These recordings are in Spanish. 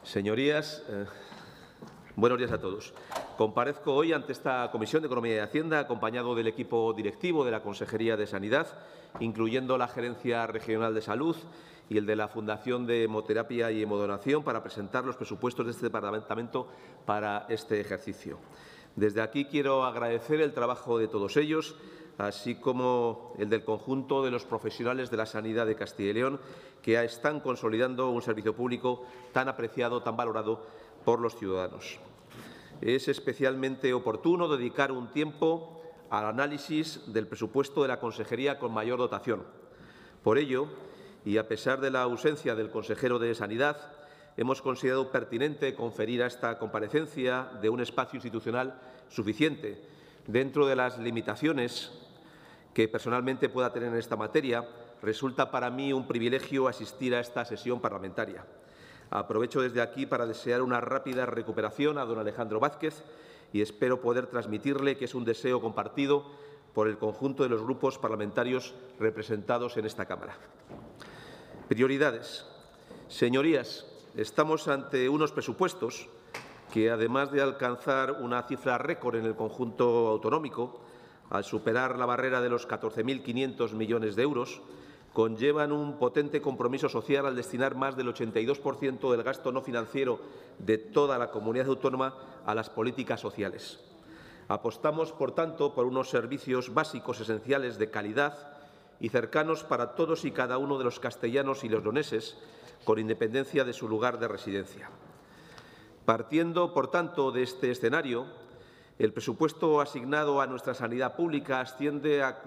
Señorías, buenos días a todos. Comparezco hoy ante esta Comisión de Economía y Hacienda acompañado del equipo directivo de la Consejería de Sanidad, incluyendo la Gerencia Regional de Salud y el de la Fundación de Hemoterapia y Hemodonación, para presentar los presupuestos de este departamento para este ejercicio. Desde aquí quiero agradecer el trabajo de todos ellos, así como el del conjunto de los profesionales de la sanidad de Castilla y León, que están consolidando un servicio público tan apreciado, tan valorado por los ciudadanos. Es especialmente oportuno dedicar un tiempo al análisis del presupuesto de la Consejería con mayor dotación. Por ello, y a pesar de la ausencia del consejero de Sanidad, hemos considerado pertinente conferir a esta comparecencia de un espacio institucional suficiente dentro de las limitaciones que personalmente pueda tener en esta materia. Resulta para mí un privilegio asistir a esta sesión parlamentaria. Aprovecho desde aquí para desear una rápida recuperación a don Alejandro Vázquez y espero poder transmitirle que es un deseo compartido por el conjunto de los grupos parlamentarios representados en esta Cámara. Prioridades. Señorías, estamos ante unos presupuestos que, además de alcanzar una cifra récord en el conjunto autonómico, al superar la barrera de los 14.500 millones de euros, conllevan un potente compromiso social al destinar más del 82% del gasto no financiero de toda la comunidad autónoma a las políticas sociales. Apostamos, por tanto, por unos servicios básicos esenciales de calidad y cercanos para todos y cada uno de los castellanos y los leoneses, con independencia de su lugar de residencia. Partiendo, por tanto, de este escenario, el presupuesto asignado a nuestra sanidad pública asciende a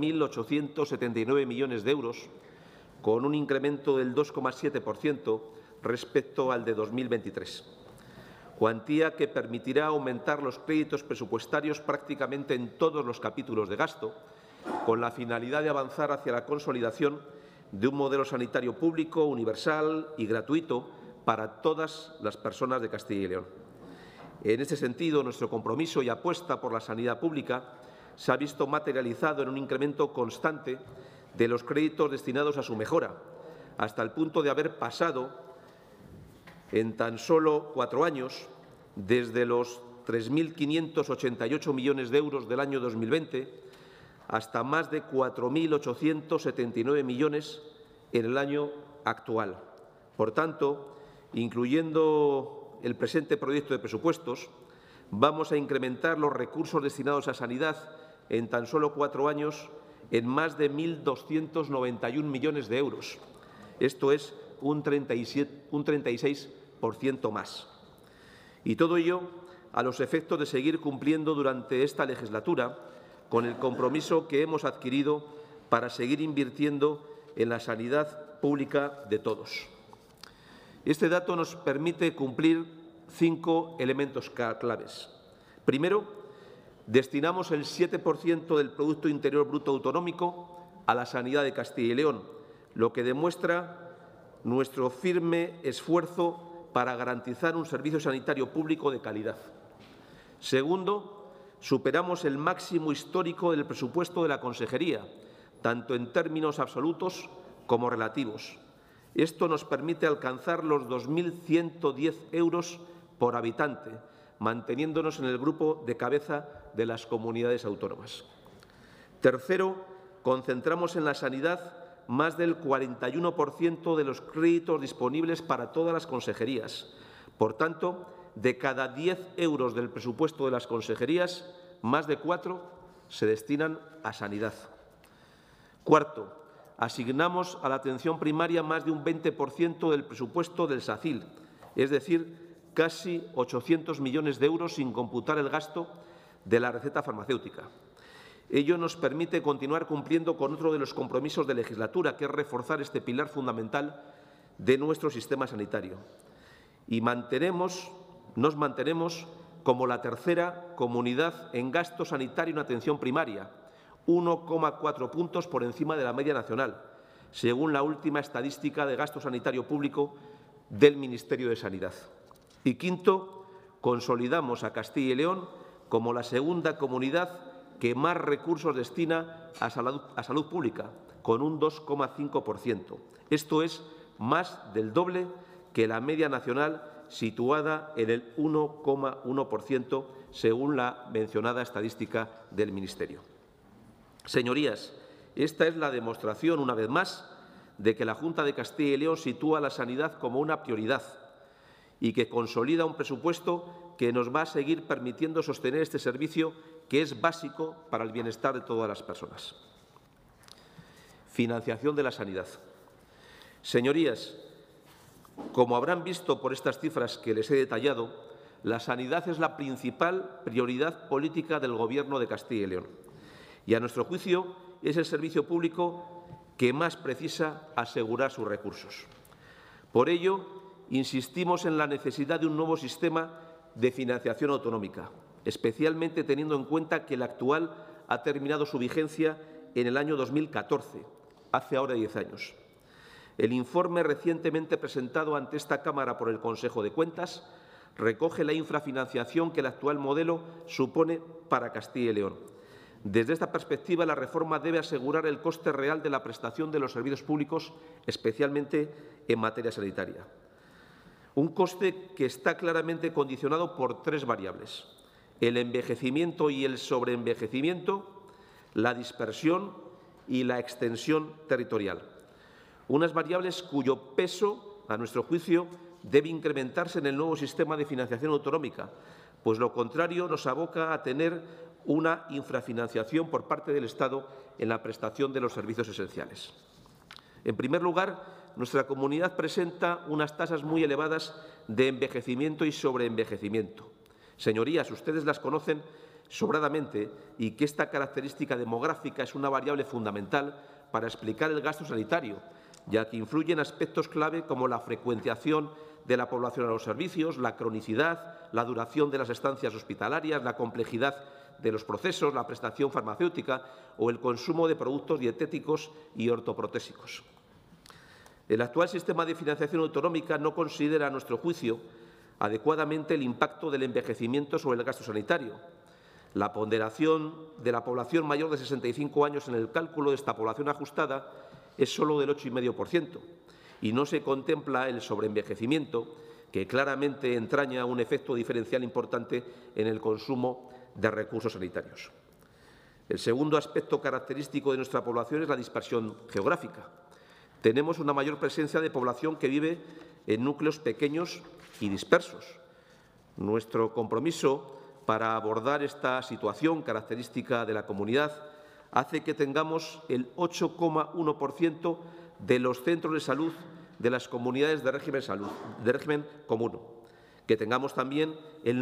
4.879 millones de euros, con un incremento del 2,7% respecto al de 2023. Cuantía que permitirá aumentar los créditos presupuestarios prácticamente en todos los capítulos de gasto, con la finalidad de avanzar hacia la consolidación de un modelo sanitario público, universal y gratuito para todas las personas de Castilla y León. En este sentido, nuestro compromiso y apuesta por la sanidad pública se ha visto materializado en un incremento constante de los créditos destinados a su mejora, hasta el punto de haber pasado en tan solo 4 años, desde los 3.588 millones de euros del año 2020 hasta más de 4.879 millones en el año actual. Por tanto, incluyendo el presente proyecto de presupuestos, vamos a incrementar los recursos destinados a sanidad en tan solo 4 años en más de 1.291 millones de euros. Esto es un 36% más. Y todo ello a los efectos de seguir cumpliendo durante esta legislatura con el compromiso que hemos adquirido para seguir invirtiendo en la sanidad pública de todos. Este dato nos permite cumplir 5 elementos claves. Primero, destinamos el 7% del Producto Interior Bruto autonómico a la sanidad de Castilla y León, lo que demuestra nuestro firme esfuerzo para garantizar un servicio sanitario público de calidad. Segundo, superamos el máximo histórico del presupuesto de la Consejería, tanto en términos absolutos como relativos. Esto nos permite alcanzar los 2.110 euros por habitante, manteniéndonos en el grupo de cabeza de las comunidades autónomas. Tercero, concentramos en la sanidad más del 41% de los créditos disponibles para todas las consejerías. Por tanto, de cada 10 euros del presupuesto de las consejerías, más de 4 se destinan a sanidad. Cuarto, asignamos a la atención primaria más de un 20% del presupuesto del SACIL, es decir, casi 800 millones de euros sin computar el gasto de la receta farmacéutica. Ello nos permite continuar cumpliendo con otro de los compromisos de legislatura, que es reforzar este pilar fundamental de nuestro sistema sanitario. Y nos mantenemos como la tercera comunidad en gasto sanitario en atención primaria, 1,4 puntos por encima de la media nacional, según la última estadística de gasto sanitario público del Ministerio de Sanidad. Y quinto, consolidamos a Castilla y León como la segunda comunidad que más recursos destina a salud pública, con un 2,5%. Esto es más del doble que la media nacional, situada en el 1,1%, según la mencionada estadística del Ministerio. Señorías, esta es la demostración, una vez más, de que la Junta de Castilla y León sitúa la sanidad como una prioridad y que consolida un presupuesto que nos va a seguir permitiendo sostener este servicio, que es básico para el bienestar de todas las personas. Financiación de la sanidad. Señorías, como habrán visto por estas cifras que les he detallado, la sanidad es la principal prioridad política del Gobierno de Castilla y León y, a nuestro juicio, es el servicio público que más precisa asegurar sus recursos. Por ello, insistimos en la necesidad de un nuevo sistema de financiación autonómica, especialmente teniendo en cuenta que el actual ha terminado su vigencia en el año 2014, hace ahora 10 años. El informe recientemente presentado ante esta Cámara por el Consejo de Cuentas recoge la infrafinanciación que el actual modelo supone para Castilla y León. Desde esta perspectiva, la reforma debe asegurar el coste real de la prestación de los servicios públicos, especialmente en materia sanitaria. Un coste que está claramente condicionado por tres variables: el envejecimiento y el sobreenvejecimiento, la dispersión y la extensión territorial. Unas variables cuyo peso, a nuestro juicio, debe incrementarse en el nuevo sistema de financiación autonómica, pues lo contrario nos aboca a tener una infrafinanciación por parte del Estado en la prestación de los servicios esenciales. En primer lugar, nuestra comunidad presenta unas tasas muy elevadas de envejecimiento y sobreenvejecimiento. Señorías, ustedes las conocen sobradamente y que esta característica demográfica es una variable fundamental para explicar el gasto sanitario, ya que influye en aspectos clave como la frecuenciación de la población a los servicios, la cronicidad, la duración de las estancias hospitalarias, la complejidad de los procesos, la prestación farmacéutica o el consumo de productos dietéticos y ortoprotésicos. El actual sistema de financiación autonómica no considera, a nuestro juicio, adecuadamente el impacto del envejecimiento sobre el gasto sanitario. La ponderación de la población mayor de 65 años en el cálculo de esta población ajustada es solo del 8,5% y no se contempla el sobreenvejecimiento, que claramente entraña un efecto diferencial importante en el consumo de recursos sanitarios. El segundo aspecto característico de nuestra población es la dispersión geográfica. Tenemos una mayor presencia de población que vive en núcleos pequeños y dispersos. Nuestro compromiso para abordar esta situación característica de la comunidad hace que tengamos el 8,1% de los centros de salud de las comunidades de régimen común, que tengamos también el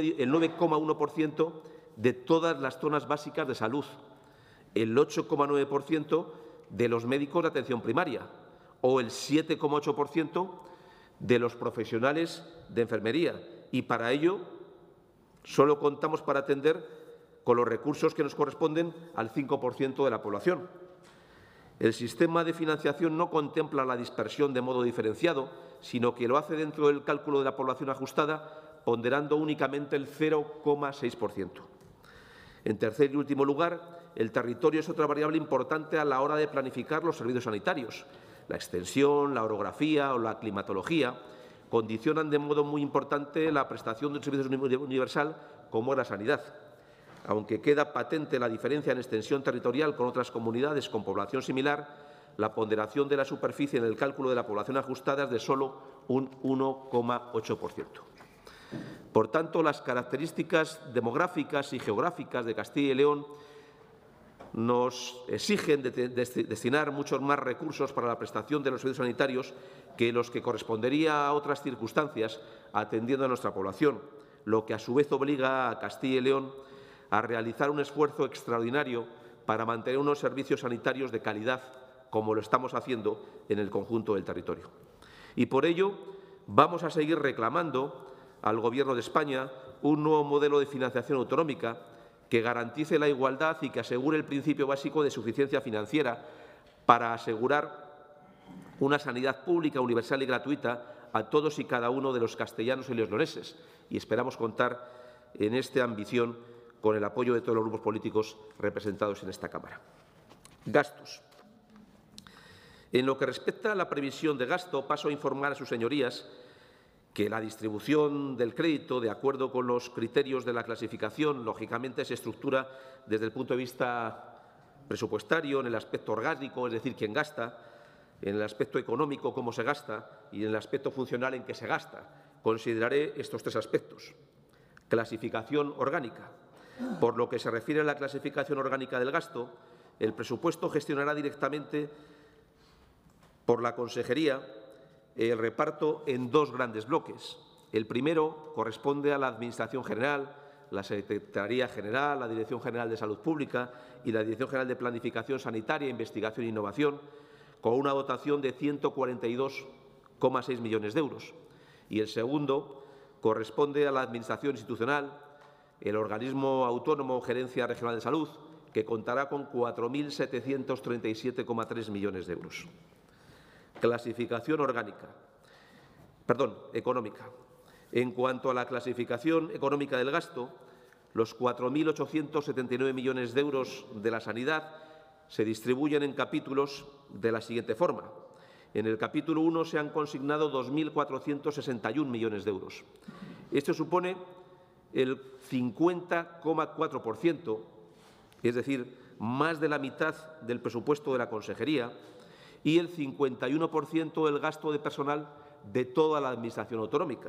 9,1% de todas las zonas básicas de salud, el 8,9% de los médicos de atención primaria o el 7,8% de los profesionales de enfermería. Y para ello solo contamos para atender con los recursos que nos corresponden al 5% de la población. El sistema de financiación no contempla la dispersión de modo diferenciado, sino que lo hace dentro del cálculo de la población ajustada, ponderando únicamente el 0,6%. En tercer y último lugar, el territorio es otra variable importante a la hora de planificar los servicios sanitarios. La extensión, la orografía o la climatología condicionan de modo muy importante la prestación de un servicio universal como la sanidad. Aunque queda patente la diferencia en extensión territorial con otras comunidades con población similar, la ponderación de la superficie en el cálculo de la población ajustada es de solo un 1,8%. Por tanto, las características demográficas y geográficas de Castilla y León nos exigen destinar muchos más recursos para la prestación de los servicios sanitarios que los que correspondería a otras circunstancias atendiendo a nuestra población, lo que a su vez obliga a Castilla y León a realizar un esfuerzo extraordinario para mantener unos servicios sanitarios de calidad, como lo estamos haciendo en el conjunto del territorio. Y por ello vamos a seguir reclamando al Gobierno de España un nuevo modelo de financiación autonómica que garantice la igualdad y que asegure el principio básico de suficiencia financiera para asegurar una sanidad pública, universal y gratuita a todos y cada uno de los castellanos y leoneses. Y esperamos contar en esta ambición con el apoyo de todos los grupos políticos representados en esta Cámara. Gastos. En lo que respecta a la previsión de gasto, paso a informar a sus señorías que la distribución del crédito, de acuerdo con los criterios de la clasificación, lógicamente se estructura desde el punto de vista presupuestario, en el aspecto orgánico, es decir, quién gasta, en el aspecto económico, cómo se gasta, y en el aspecto funcional, en qué se gasta. Consideraré estos tres aspectos. Clasificación orgánica. Por lo que se refiere a la clasificación orgánica del gasto, el presupuesto gestionará directamente por la Consejería el reparto en dos grandes bloques. El primero corresponde a la Administración General, la Secretaría General, la Dirección General de Salud Pública y la Dirección General de Planificación Sanitaria, Investigación e Innovación, con una dotación de 142,6 millones de euros. Y el segundo corresponde a la Administración Institucional, el organismo autónomo Gerencia Regional de Salud, que contará con 4.737,3 millones de euros. Clasificación económica. En cuanto a la clasificación económica del gasto, los 4.879 millones de euros de la sanidad se distribuyen en capítulos de la siguiente forma. En el capítulo 1 se han consignado 2.461 millones de euros. Esto supone el 50,4%, es decir, más de la mitad del presupuesto de la Consejería, y el 51% del gasto de personal de toda la Administración autonómica.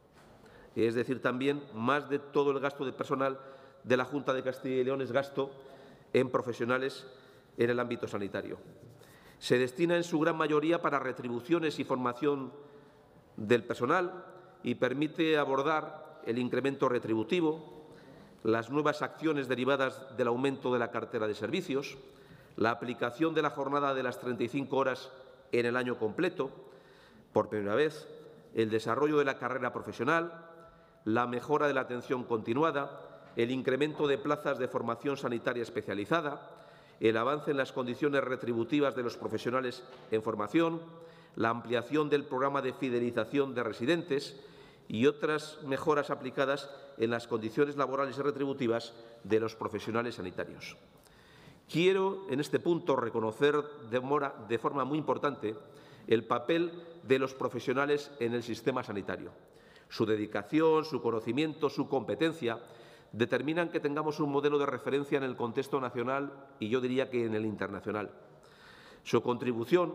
Es decir, también más de todo el gasto de personal de la Junta de Castilla y León es gasto en profesionales en el ámbito sanitario. Se destina en su gran mayoría para retribuciones y formación del personal y permite abordar el incremento retributivo, las nuevas acciones derivadas del aumento de la cartera de servicios, la aplicación de la jornada de las 35 horas en el año completo, por primera vez, el desarrollo de la carrera profesional, la mejora de la atención continuada, el incremento de plazas de formación sanitaria especializada, el avance en las condiciones retributivas de los profesionales en formación, la ampliación del programa de fidelización de residentes y otras mejoras aplicadas en las condiciones laborales y retributivas de los profesionales sanitarios. Quiero, en este punto, reconocer de forma muy importante el papel de los profesionales en el sistema sanitario. Su dedicación, su conocimiento, su competencia determinan que tengamos un modelo de referencia en el contexto nacional y yo diría que en el internacional. Su contribución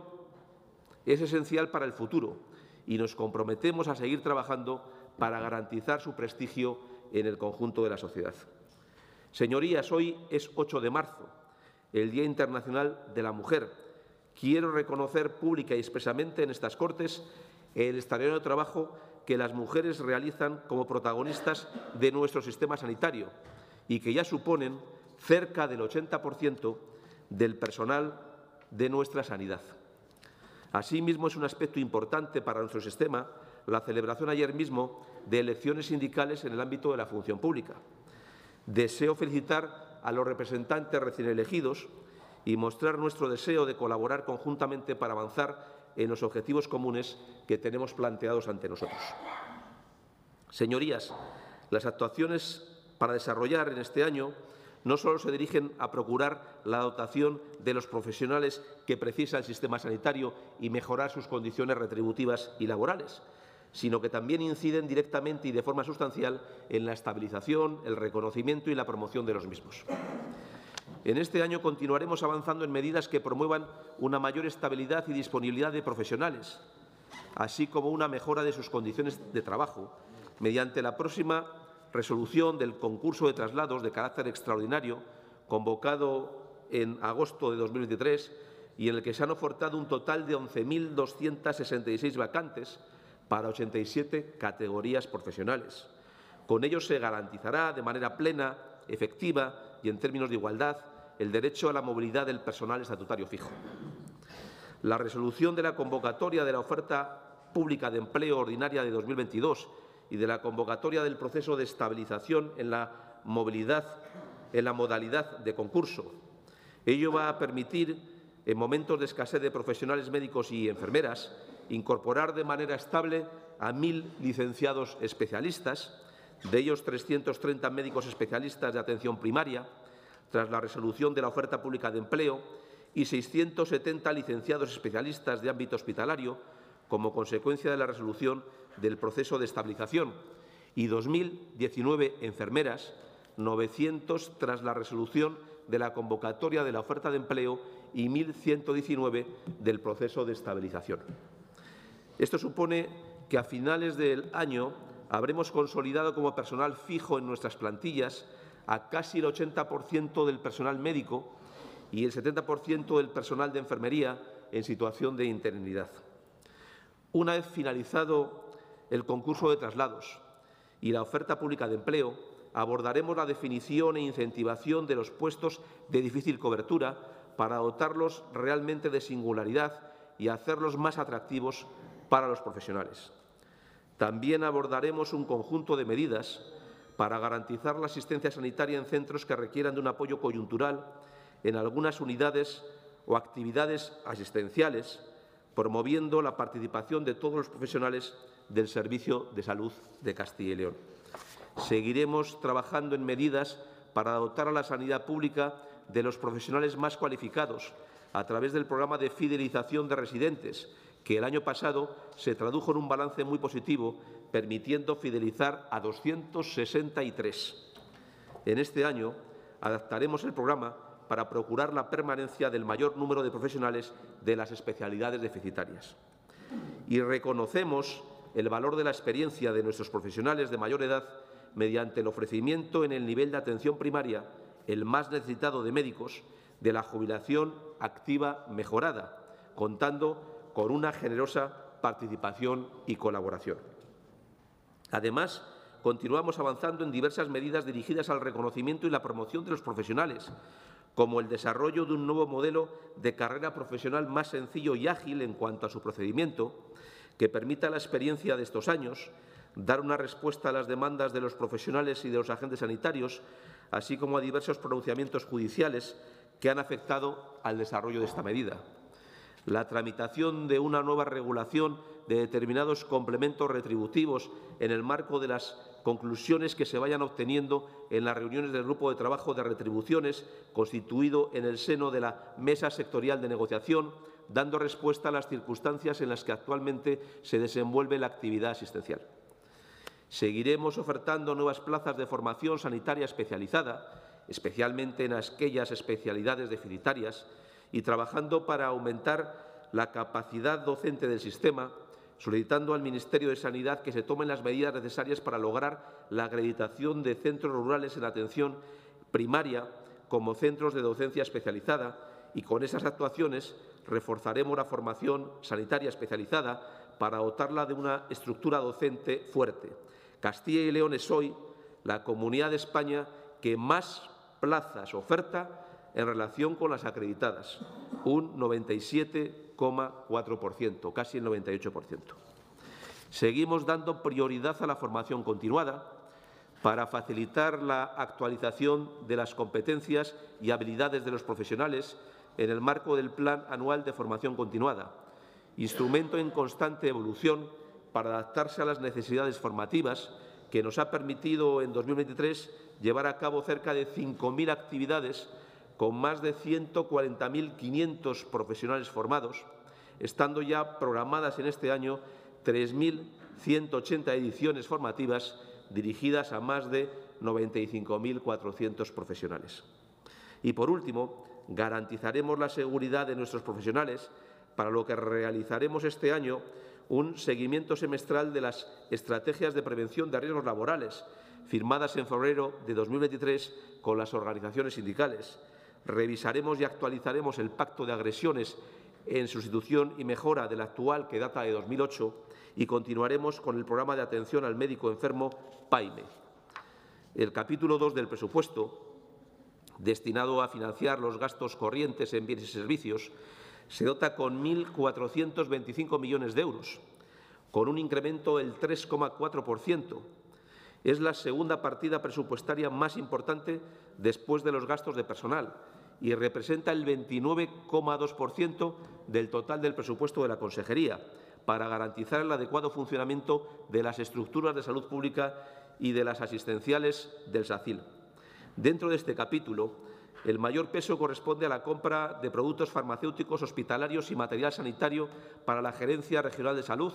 es esencial para el futuro y nos comprometemos a seguir trabajando para garantizar su prestigio en el conjunto de la sociedad. Señorías, hoy es 8 de marzo, el Día Internacional de la Mujer. Quiero reconocer pública y expresamente en estas Cortes el extraordinario trabajo que las mujeres realizan como protagonistas de nuestro sistema sanitario y que ya suponen cerca del 80% del personal de nuestra sanidad. Asimismo, es un aspecto importante para nuestro sistema la celebración ayer mismo de elecciones sindicales en el ámbito de la función pública. Deseo felicitar a los representantes recién elegidos y mostrar nuestro deseo de colaborar conjuntamente para avanzar en los objetivos comunes que tenemos planteados ante nosotros. Señorías, las actuaciones para desarrollar en este año no solo se dirigen a procurar la dotación de los profesionales que precisa el sistema sanitario y mejorar sus condiciones retributivas y laborales, sino que también inciden directamente y de forma sustancial en la estabilización, el reconocimiento y la promoción de los mismos. En este año continuaremos avanzando en medidas que promuevan una mayor estabilidad y disponibilidad de profesionales, así como una mejora de sus condiciones de trabajo, mediante la próxima resolución del concurso de traslados de carácter extraordinario, convocado en agosto de 2023 y en el que se han ofertado un total de 11.266 vacantes para 87 categorías profesionales. Con ello se garantizará de manera plena, efectiva y en términos de igualdad el derecho a la movilidad del personal estatutario fijo. La resolución de la convocatoria de la oferta pública de empleo ordinaria de 2022 y de la convocatoria del proceso de estabilización en la movilidad, en la modalidad de concurso. Ello va a permitir, en momentos de escasez de profesionales médicos y enfermeras, incorporar de manera estable a 1.000 licenciados especialistas, de ellos 330 médicos especialistas de atención primaria, tras la resolución de la oferta pública de empleo, y 670 licenciados especialistas de ámbito hospitalario, como consecuencia de la resolución del proceso de estabilización y 2.019 enfermeras, 900 tras la resolución de la convocatoria de la oferta de empleo y 1.119 del proceso de estabilización. Esto supone que a finales del año habremos consolidado como personal fijo en nuestras plantillas a casi el 80% del personal médico y el 70% del personal de enfermería en situación de interinidad. Una vez finalizado el concurso de traslados y la oferta pública de empleo, abordaremos la definición e incentivación de los puestos de difícil cobertura para dotarlos realmente de singularidad y hacerlos más atractivos para los profesionales. También abordaremos un conjunto de medidas para garantizar la asistencia sanitaria en centros que requieran de un apoyo coyuntural en algunas unidades o actividades asistenciales, promoviendo la participación de todos los profesionales del Servicio de Salud de Castilla y León. Seguiremos trabajando en medidas para dotar a la sanidad pública de los profesionales más cualificados a través del programa de fidelización de residentes, que el año pasado se tradujo en un balance muy positivo, permitiendo fidelizar a 263. En este año adaptaremos el programa para procurar la permanencia del mayor número de profesionales de las especialidades deficitarias. Y reconocemos el valor de la experiencia de nuestros profesionales de mayor edad mediante el ofrecimiento en el nivel de atención primaria, el más necesitado de médicos, de la jubilación activa mejorada, contando con una generosa participación y colaboración. Además, continuamos avanzando en diversas medidas dirigidas al reconocimiento y la promoción de los profesionales, como el desarrollo de un nuevo modelo de carrera profesional más sencillo y ágil en cuanto a su procedimiento, que permita la experiencia de estos años dar una respuesta a las demandas de los profesionales y de los agentes sanitarios, así como a diversos pronunciamientos judiciales que han afectado al desarrollo de esta medida. La tramitación de una nueva regulación de determinados complementos retributivos en el marco de las conclusiones que se vayan obteniendo en las reuniones del Grupo de Trabajo de Retribuciones, constituido en el seno de la Mesa Sectorial de Negociación, dando respuesta a las circunstancias en las que actualmente se desenvuelve la actividad asistencial. Seguiremos ofertando nuevas plazas de formación sanitaria especializada, especialmente en aquellas especialidades deficitarias, y trabajando para aumentar la capacidad docente del sistema, solicitando al Ministerio de Sanidad que se tomen las medidas necesarias para lograr la acreditación de centros rurales en atención primaria como centros de docencia especializada, y con esas actuaciones reforzaremos la formación sanitaria especializada para dotarla de una estructura docente fuerte. Castilla y León es hoy la comunidad de España que más plazas oferta en relación con las acreditadas, un 97,4%, casi el 98%. Seguimos dando prioridad a la formación continuada para facilitar la actualización de las competencias y habilidades de los profesionales en el marco del Plan Anual de Formación Continuada, instrumento en constante evolución para adaptarse a las necesidades formativas, que nos ha permitido en 2023 llevar a cabo cerca de 5.000 actividades con más de 140.500 profesionales formados, estando ya programadas en este año 3.180 ediciones formativas dirigidas a más de 95.400 profesionales. Y, por último, garantizaremos la seguridad de nuestros profesionales, para lo que realizaremos este año un seguimiento semestral de las estrategias de prevención de riesgos laborales, firmadas en febrero de 2023 con las organizaciones sindicales. Revisaremos y actualizaremos el Pacto de Agresiones en sustitución y mejora del actual, que data de 2008, y continuaremos con el programa de atención al médico enfermo PAIME. El capítulo 2 del presupuesto, destinado a financiar los gastos corrientes en bienes y servicios, se dota con 1.425 millones de euros, con un incremento del 3,4%. Es la segunda partida presupuestaria más importante después de los gastos de personal y representa el 29,2% del total del presupuesto de la Consejería, para garantizar el adecuado funcionamiento de las estructuras de salud pública y de las asistenciales del SACIL. Dentro de este capítulo, el mayor peso corresponde a la compra de productos farmacéuticos, hospitalarios y material sanitario para la Gerencia Regional de Salud,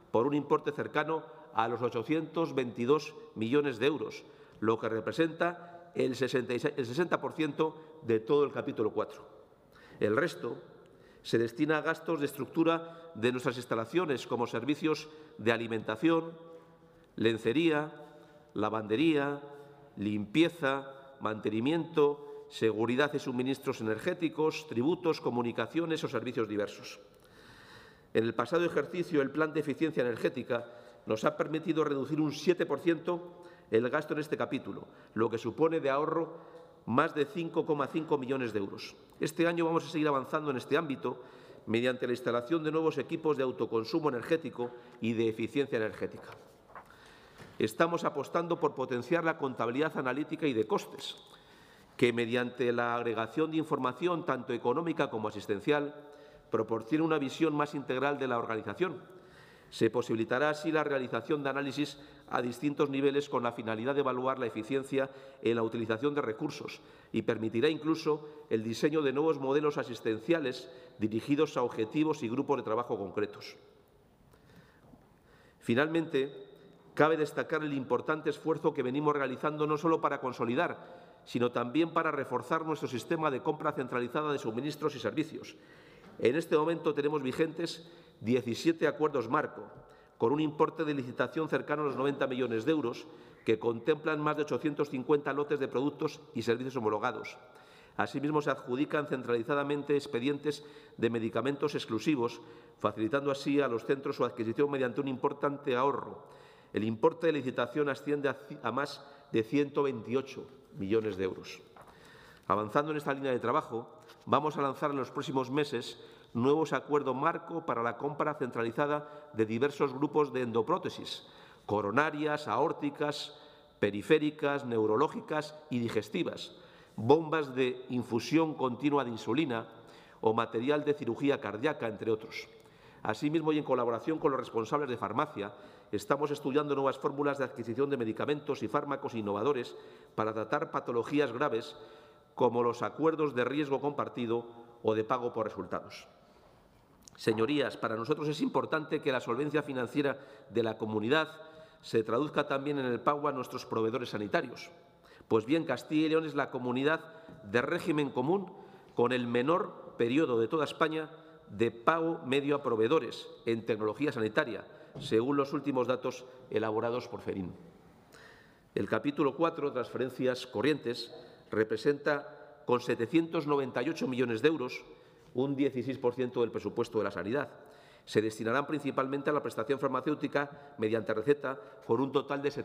por un importe cercano a los 822 millones de euros, lo que representa el 60% de todo el capítulo 4. El resto se destina a gastos de estructura de nuestras instalaciones, como servicios de alimentación, lencería, lavandería, limpieza, mantenimiento, seguridad y suministros energéticos, tributos, comunicaciones o servicios diversos. En el pasado ejercicio, el Plan de Eficiencia Energética nos ha permitido reducir un 7% el gasto en este capítulo, lo que supone de ahorro más de 5,5 millones de euros. Este año vamos a seguir avanzando en este ámbito mediante la instalación de nuevos equipos de autoconsumo energético y de eficiencia energética. Estamos apostando por potenciar la contabilidad analítica y de costes, que mediante la agregación de información tanto económica como asistencial proporcione una visión más integral de la organización. Se posibilitará así la realización de análisis a distintos niveles con la finalidad de evaluar la eficiencia en la utilización de recursos y permitirá incluso el diseño de nuevos modelos asistenciales dirigidos a objetivos y grupos de trabajo concretos. Finalmente, cabe destacar el importante esfuerzo que venimos realizando no solo para consolidar, sino también para reforzar nuestro sistema de compra centralizada de suministros y servicios. En este momento tenemos vigentes 17 acuerdos marco, con un importe de licitación cercano a los 90 millones de euros, que contemplan más de 850 lotes de productos y servicios homologados. Asimismo, se adjudican centralizadamente expedientes de medicamentos exclusivos, facilitando así a los centros su adquisición mediante un importante ahorro. El importe de licitación asciende a más de 128 millones de euros. Avanzando en esta línea de trabajo, vamos a lanzar en los próximos meses nuevos acuerdos marco para la compra centralizada de diversos grupos de endoprótesis, coronarias, aórticas, periféricas, neurológicas y digestivas, bombas de infusión continua de insulina o material de cirugía cardíaca, entre otros. Asimismo, y en colaboración con los responsables de farmacia, estamos estudiando nuevas fórmulas de adquisición de medicamentos y fármacos innovadores para tratar patologías graves como los acuerdos de riesgo compartido o de pago por resultados. Señorías, para nosotros es importante que la solvencia financiera de la comunidad se traduzca también en el pago a nuestros proveedores sanitarios. Pues bien, Castilla y León es la comunidad de régimen común con el menor periodo de toda España de pago medio a proveedores en tecnología sanitaria, según los últimos datos elaborados por FERIN. El capítulo 4, transferencias corrientes, representa con 798 millones de euros un 16% del presupuesto de la sanidad. Se destinarán principalmente a la prestación farmacéutica mediante receta por un total de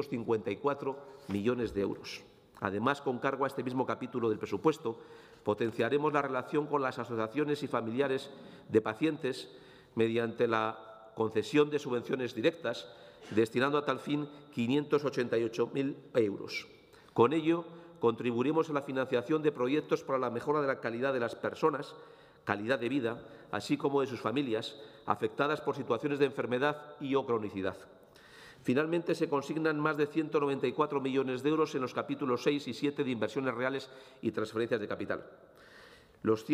754 millones de euros. Además, con cargo a este mismo capítulo del presupuesto, potenciaremos la relación con las asociaciones y familiares de pacientes mediante la concesión de subvenciones directas, destinando a tal fin 588.000 euros. Con ello, contribuiremos a la financiación de proyectos para la mejora de la calidad de las personas, calidad de vida, así como de sus familias, afectadas por situaciones de enfermedad y o cronicidad. Finalmente, se consignan más de 194 millones de euros en los capítulos 6 y 7 de inversiones reales y transferencias de capital. Los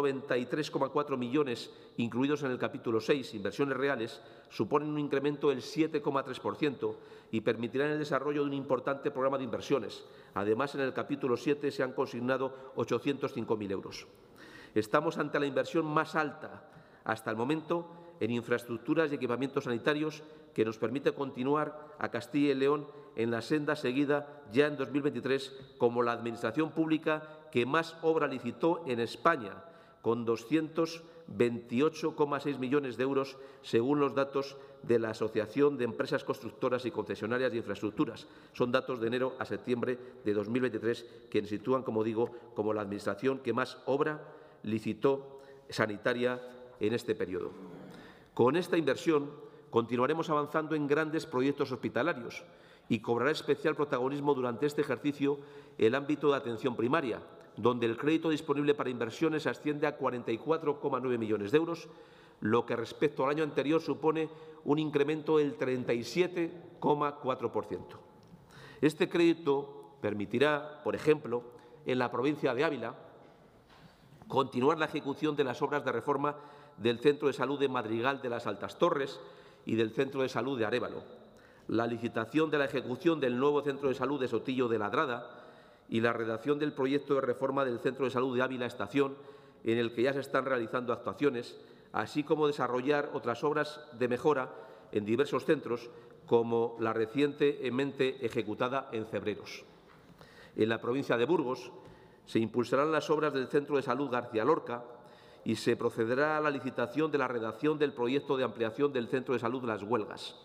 193,4 millones incluidos en el capítulo 6, inversiones reales, suponen un incremento del 7,3% y permitirán el desarrollo de un importante programa de inversiones. Además, en el capítulo 7 se han consignado 805.000 euros. Estamos ante la inversión más alta hasta el momento en infraestructuras y equipamientos sanitarios que nos permite continuar a Castilla y León en la senda seguida ya en 2023 como la Administración pública que más obra licitó en España, con 228,6 millones de euros, según los datos de la Asociación de Empresas Constructoras y Concesionarias de Infraestructuras. Son datos de enero a septiembre de 2023 que nos sitúan, como digo, como la Administración que más obra licitó sanitaria en este periodo. Con esta inversión continuaremos avanzando en grandes proyectos hospitalarios y cobrará especial protagonismo durante este ejercicio el ámbito de atención primaria, donde el crédito disponible para inversiones asciende a 44,9 millones de euros, lo que respecto al año anterior supone un incremento del 37,4%. Este crédito permitirá, por ejemplo, en la provincia de Ávila, continuar la ejecución de las obras de reforma del Centro de Salud de Madrigal de las Altas Torres y del Centro de Salud de Arévalo, la licitación de la ejecución del nuevo Centro de Salud de Sotillo de Ladrada y la redacción del proyecto de reforma del Centro de Salud de Ávila Estación, en el que ya se están realizando actuaciones, así como desarrollar otras obras de mejora en diversos centros, como la recientemente ejecutada en Cebreros. En la provincia de Burgos se impulsarán las obras del Centro de Salud García Lorca y se procederá a la licitación de la redacción del proyecto de ampliación del Centro de Salud Las Huelgas.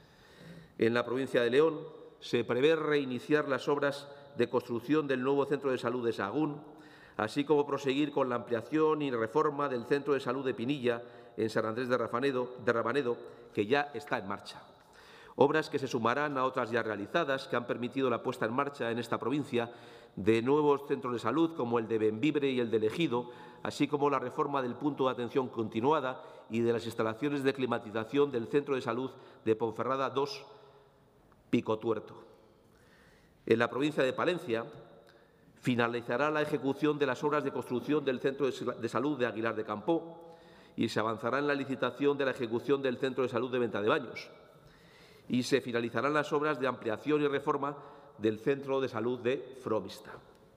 En la provincia de León se prevé reiniciar las obras de construcción del nuevo Centro de Salud de Sahagún, así como proseguir con la ampliación y reforma del Centro de Salud de Pinilla en San Andrés de Rabanedo, que ya está en marcha. Obras que se sumarán a otras ya realizadas, que han permitido la puesta en marcha en esta provincia de nuevos centros de salud, como el de Bembibre y el de Ejido, así como la reforma del punto de atención continuada y de las instalaciones de climatización del Centro de Salud de Ponferrada 2, Pico Tuerto. En la provincia de Palencia finalizará la ejecución de las obras de construcción del Centro de Salud de Aguilar de Campoo y se avanzará en la licitación de la ejecución del Centro de Salud de Ventadebaños y se finalizarán las obras de ampliación y reforma del Centro de Salud de Fromista.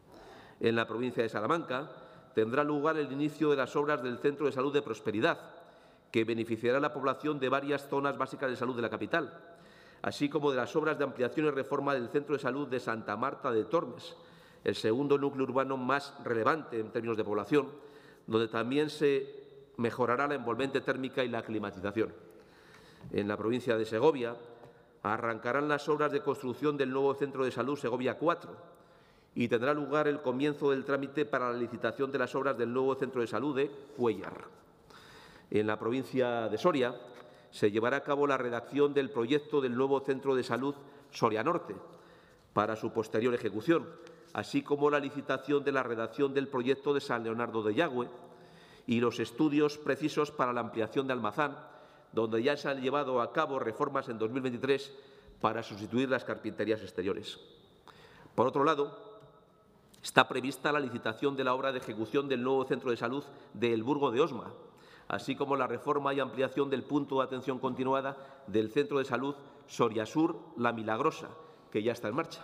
En la provincia de Salamanca tendrá lugar el inicio de las obras del Centro de Salud de Prosperidad, que beneficiará a la población de varias zonas básicas de salud de la capital, así como de las obras de ampliación y reforma del Centro de Salud de Santa Marta de Tormes, el segundo núcleo urbano más relevante en términos de población, donde también se mejorará la envolvente térmica y la climatización. En la provincia de Segovia arrancarán las obras de construcción del nuevo Centro de Salud Segovia 4 y tendrá lugar el comienzo del trámite para la licitación de las obras del nuevo Centro de Salud de Cuéllar. En la provincia de Soria se llevará a cabo la redacción del proyecto del nuevo Centro de Salud Soria Norte para su posterior ejecución, así como la licitación de la redacción del proyecto de San Leonardo de Yagüe y los estudios precisos para la ampliación de Almazán, donde ya se han llevado a cabo reformas en 2023 para sustituir las carpinterías exteriores. Por otro lado, está prevista la licitación de la obra de ejecución del nuevo Centro de Salud de El Burgo de Osma, así como la reforma y ampliación del punto de atención continuada del Centro de Salud Soria Sur La Milagrosa, que ya está en marcha.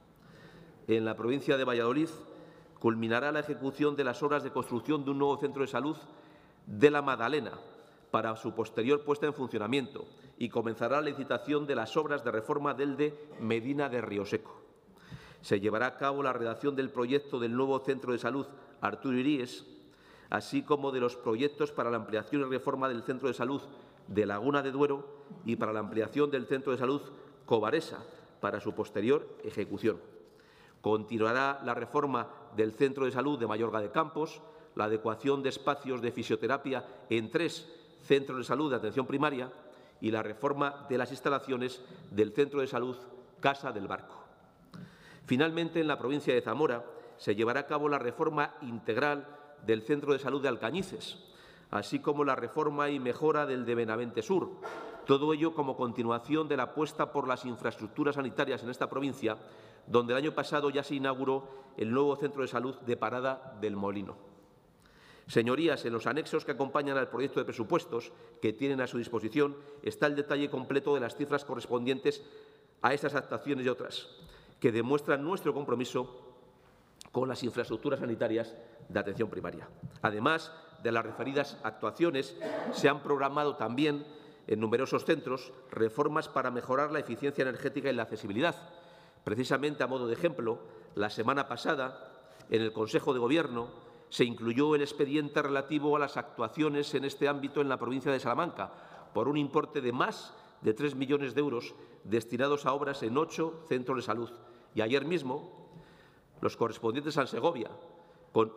En la provincia de Valladolid culminará la ejecución de las obras de construcción de un nuevo centro de salud de La Madalena para su posterior puesta en funcionamiento y comenzará la licitación de las obras de reforma del de Medina de Rioseco. Se llevará a cabo la redacción del proyecto del nuevo centro de salud Arturo Iríes, así como de los proyectos para la ampliación y reforma del centro de salud de Laguna de Duero y para la ampliación del centro de salud Cobaresa para su posterior ejecución. Continuará la reforma del Centro de Salud de Mayorga de Campos, la adecuación de espacios de fisioterapia en 3 centros de salud de atención primaria y la reforma de las instalaciones del Centro de Salud Casa del Barco. Finalmente, en la provincia de Zamora se llevará a cabo la reforma integral del Centro de Salud de Alcañices, así como la reforma y mejora del de Benavente Sur. Todo ello como continuación de la apuesta por las infraestructuras sanitarias en esta provincia, donde el año pasado ya se inauguró el nuevo Centro de Salud de Parada del Molino. Señorías, en los anexos que acompañan al proyecto de presupuestos que tienen a su disposición está el detalle completo de las cifras correspondientes a estas actuaciones y otras, que demuestran nuestro compromiso con las infraestructuras sanitarias de atención primaria. Además de las referidas actuaciones, se han programado también en numerosos centros reformas para mejorar la eficiencia energética y la accesibilidad. Precisamente, a modo de ejemplo, la semana pasada, en el Consejo de Gobierno, se incluyó el expediente relativo a las actuaciones en este ámbito en la provincia de Salamanca, por un importe de más de 3 millones de euros destinados a obras en 8 centros de salud. Y ayer mismo, los correspondientes a Segovia, con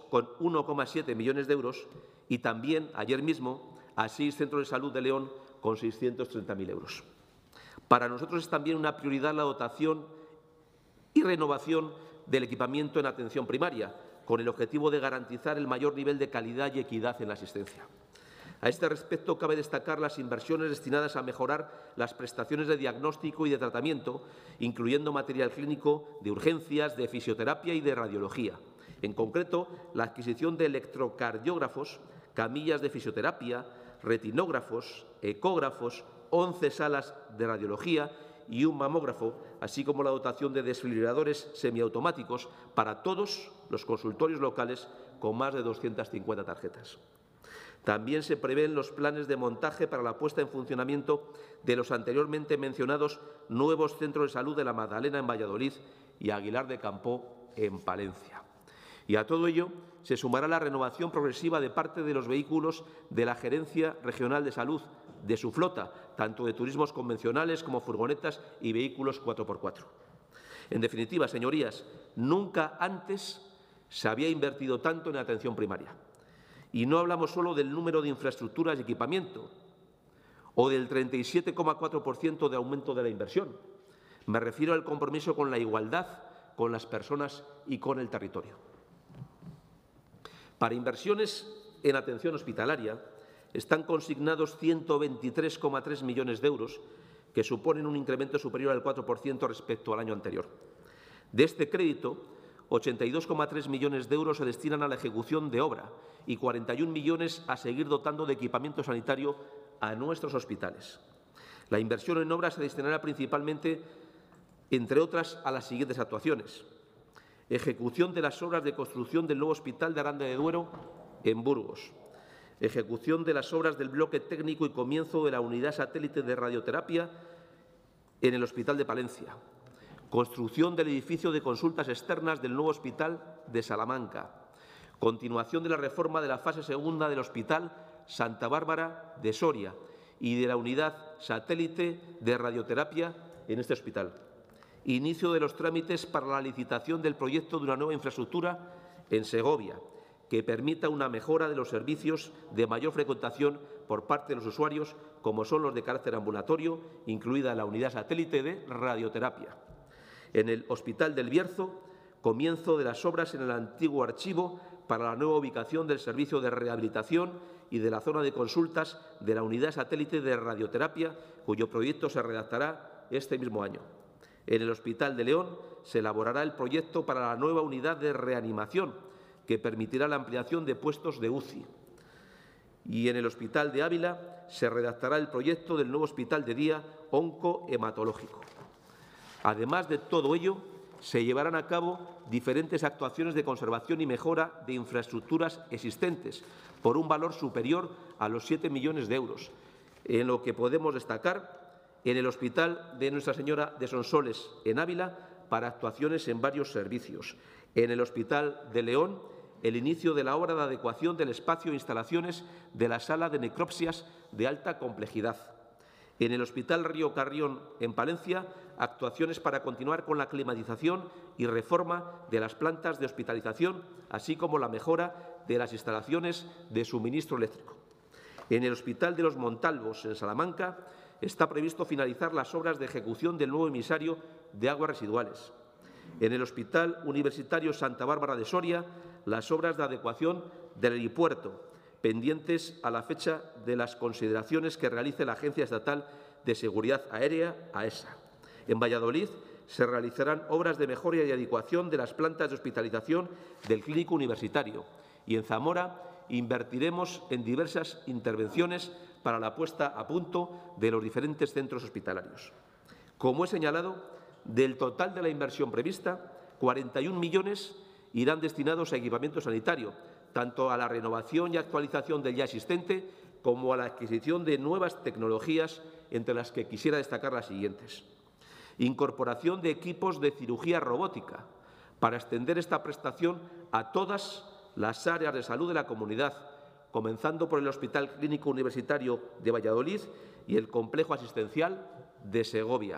1,7 millones de euros, y también ayer mismo a 6 centros de salud de León con 630.000 euros. Para nosotros es también una prioridad la dotación y renovación del equipamiento en atención primaria, con el objetivo de garantizar el mayor nivel de calidad y equidad en la asistencia. A este respecto, cabe destacar las inversiones destinadas a mejorar las prestaciones de diagnóstico y de tratamiento, incluyendo material clínico de urgencias, de fisioterapia y de radiología. En concreto, la adquisición de electrocardiógrafos, camillas de fisioterapia, retinógrafos, ecógrafos, 11 salas de radiología y un mamógrafo, así como la dotación de desfibriladores semiautomáticos para todos los consultorios locales con más de 250 tarjetas. También se prevén los planes de montaje para la puesta en funcionamiento de los anteriormente mencionados nuevos centros de salud de La Magdalena en Valladolid y Aguilar de Campoo en Palencia. Y a todo ello se sumará la renovación progresiva de parte de los vehículos de la Gerencia Regional de Salud, de su flota, tanto de turismos convencionales como furgonetas y vehículos 4x4. En definitiva, señorías, nunca antes se había invertido tanto en atención primaria. Y no hablamos solo del número de infraestructuras y equipamiento o del 37,4% de aumento de la inversión. Me refiero al compromiso con la igualdad, con las personas y con el territorio. Para inversiones en atención hospitalaria están consignados 123,3 millones de euros, que suponen un incremento superior al 4% respecto al año anterior. De este crédito, 82,3 millones de euros se destinan a la ejecución de obra y 41 millones a seguir dotando de equipamiento sanitario a nuestros hospitales. La inversión en obra se destinará principalmente, entre otras, a las siguientes actuaciones: ejecución de las obras de construcción del nuevo Hospital de Aranda de Duero en Burgos, ejecución de las obras del bloque técnico y comienzo de la unidad satélite de radioterapia en el Hospital de Palencia, construcción del edificio de consultas externas del nuevo Hospital de Salamanca, continuación de la reforma de la fase segunda del Hospital Santa Bárbara de Soria y de la unidad satélite de radioterapia en este hospital, inicio de los trámites para la licitación del proyecto de una nueva infraestructura en Segovia, que permita una mejora de los servicios de mayor frecuentación por parte de los usuarios, como son los de carácter ambulatorio, incluida la unidad satélite de radioterapia. En el Hospital del Bierzo, comienzo de las obras en el antiguo archivo para la nueva ubicación del servicio de rehabilitación y de la zona de consultas de la unidad satélite de radioterapia, cuyo proyecto se redactará este mismo año. En el Hospital de León se elaborará el proyecto para la nueva unidad de reanimación, que permitirá la ampliación de puestos de UCI. Y en el Hospital de Ávila se redactará el proyecto del nuevo hospital de día oncohematológico. Además de todo ello, se llevarán a cabo diferentes actuaciones de conservación y mejora de infraestructuras existentes por un valor superior a los 7 millones de euros, en lo que podemos destacar en el Hospital de Nuestra Señora de Sonsoles, en Ávila, para actuaciones en varios servicios. En el Hospital de León, el inicio de la obra de adecuación del espacio e instalaciones de la sala de necropsias de alta complejidad. En el Hospital Río Carrión, en Palencia, actuaciones para continuar con la climatización y reforma de las plantas de hospitalización, así como la mejora de las instalaciones de suministro eléctrico. En el Hospital de los Montalvos, en Salamanca, está previsto finalizar las obras de ejecución del nuevo emisario de aguas residuales. En el Hospital Universitario Santa Bárbara de Soria, las obras de adecuación del helipuerto, pendientes a la fecha de las consideraciones que realice la Agencia Estatal de Seguridad Aérea, AESA. En Valladolid se realizarán obras de mejora y adecuación de las plantas de hospitalización del Clínico Universitario. Y en Zamora invertiremos en diversas intervenciones para la puesta a punto de los diferentes centros hospitalarios. Como he señalado, del total de la inversión prevista, 41 millones irán destinados a equipamiento sanitario, tanto a la renovación y actualización del ya existente como a la adquisición de nuevas tecnologías, entre las que quisiera destacar las siguientes: incorporación de equipos de cirugía robótica para extender esta prestación a todas las áreas de salud de la comunidad, comenzando por el Hospital Clínico Universitario de Valladolid y el Complejo Asistencial de Segovia,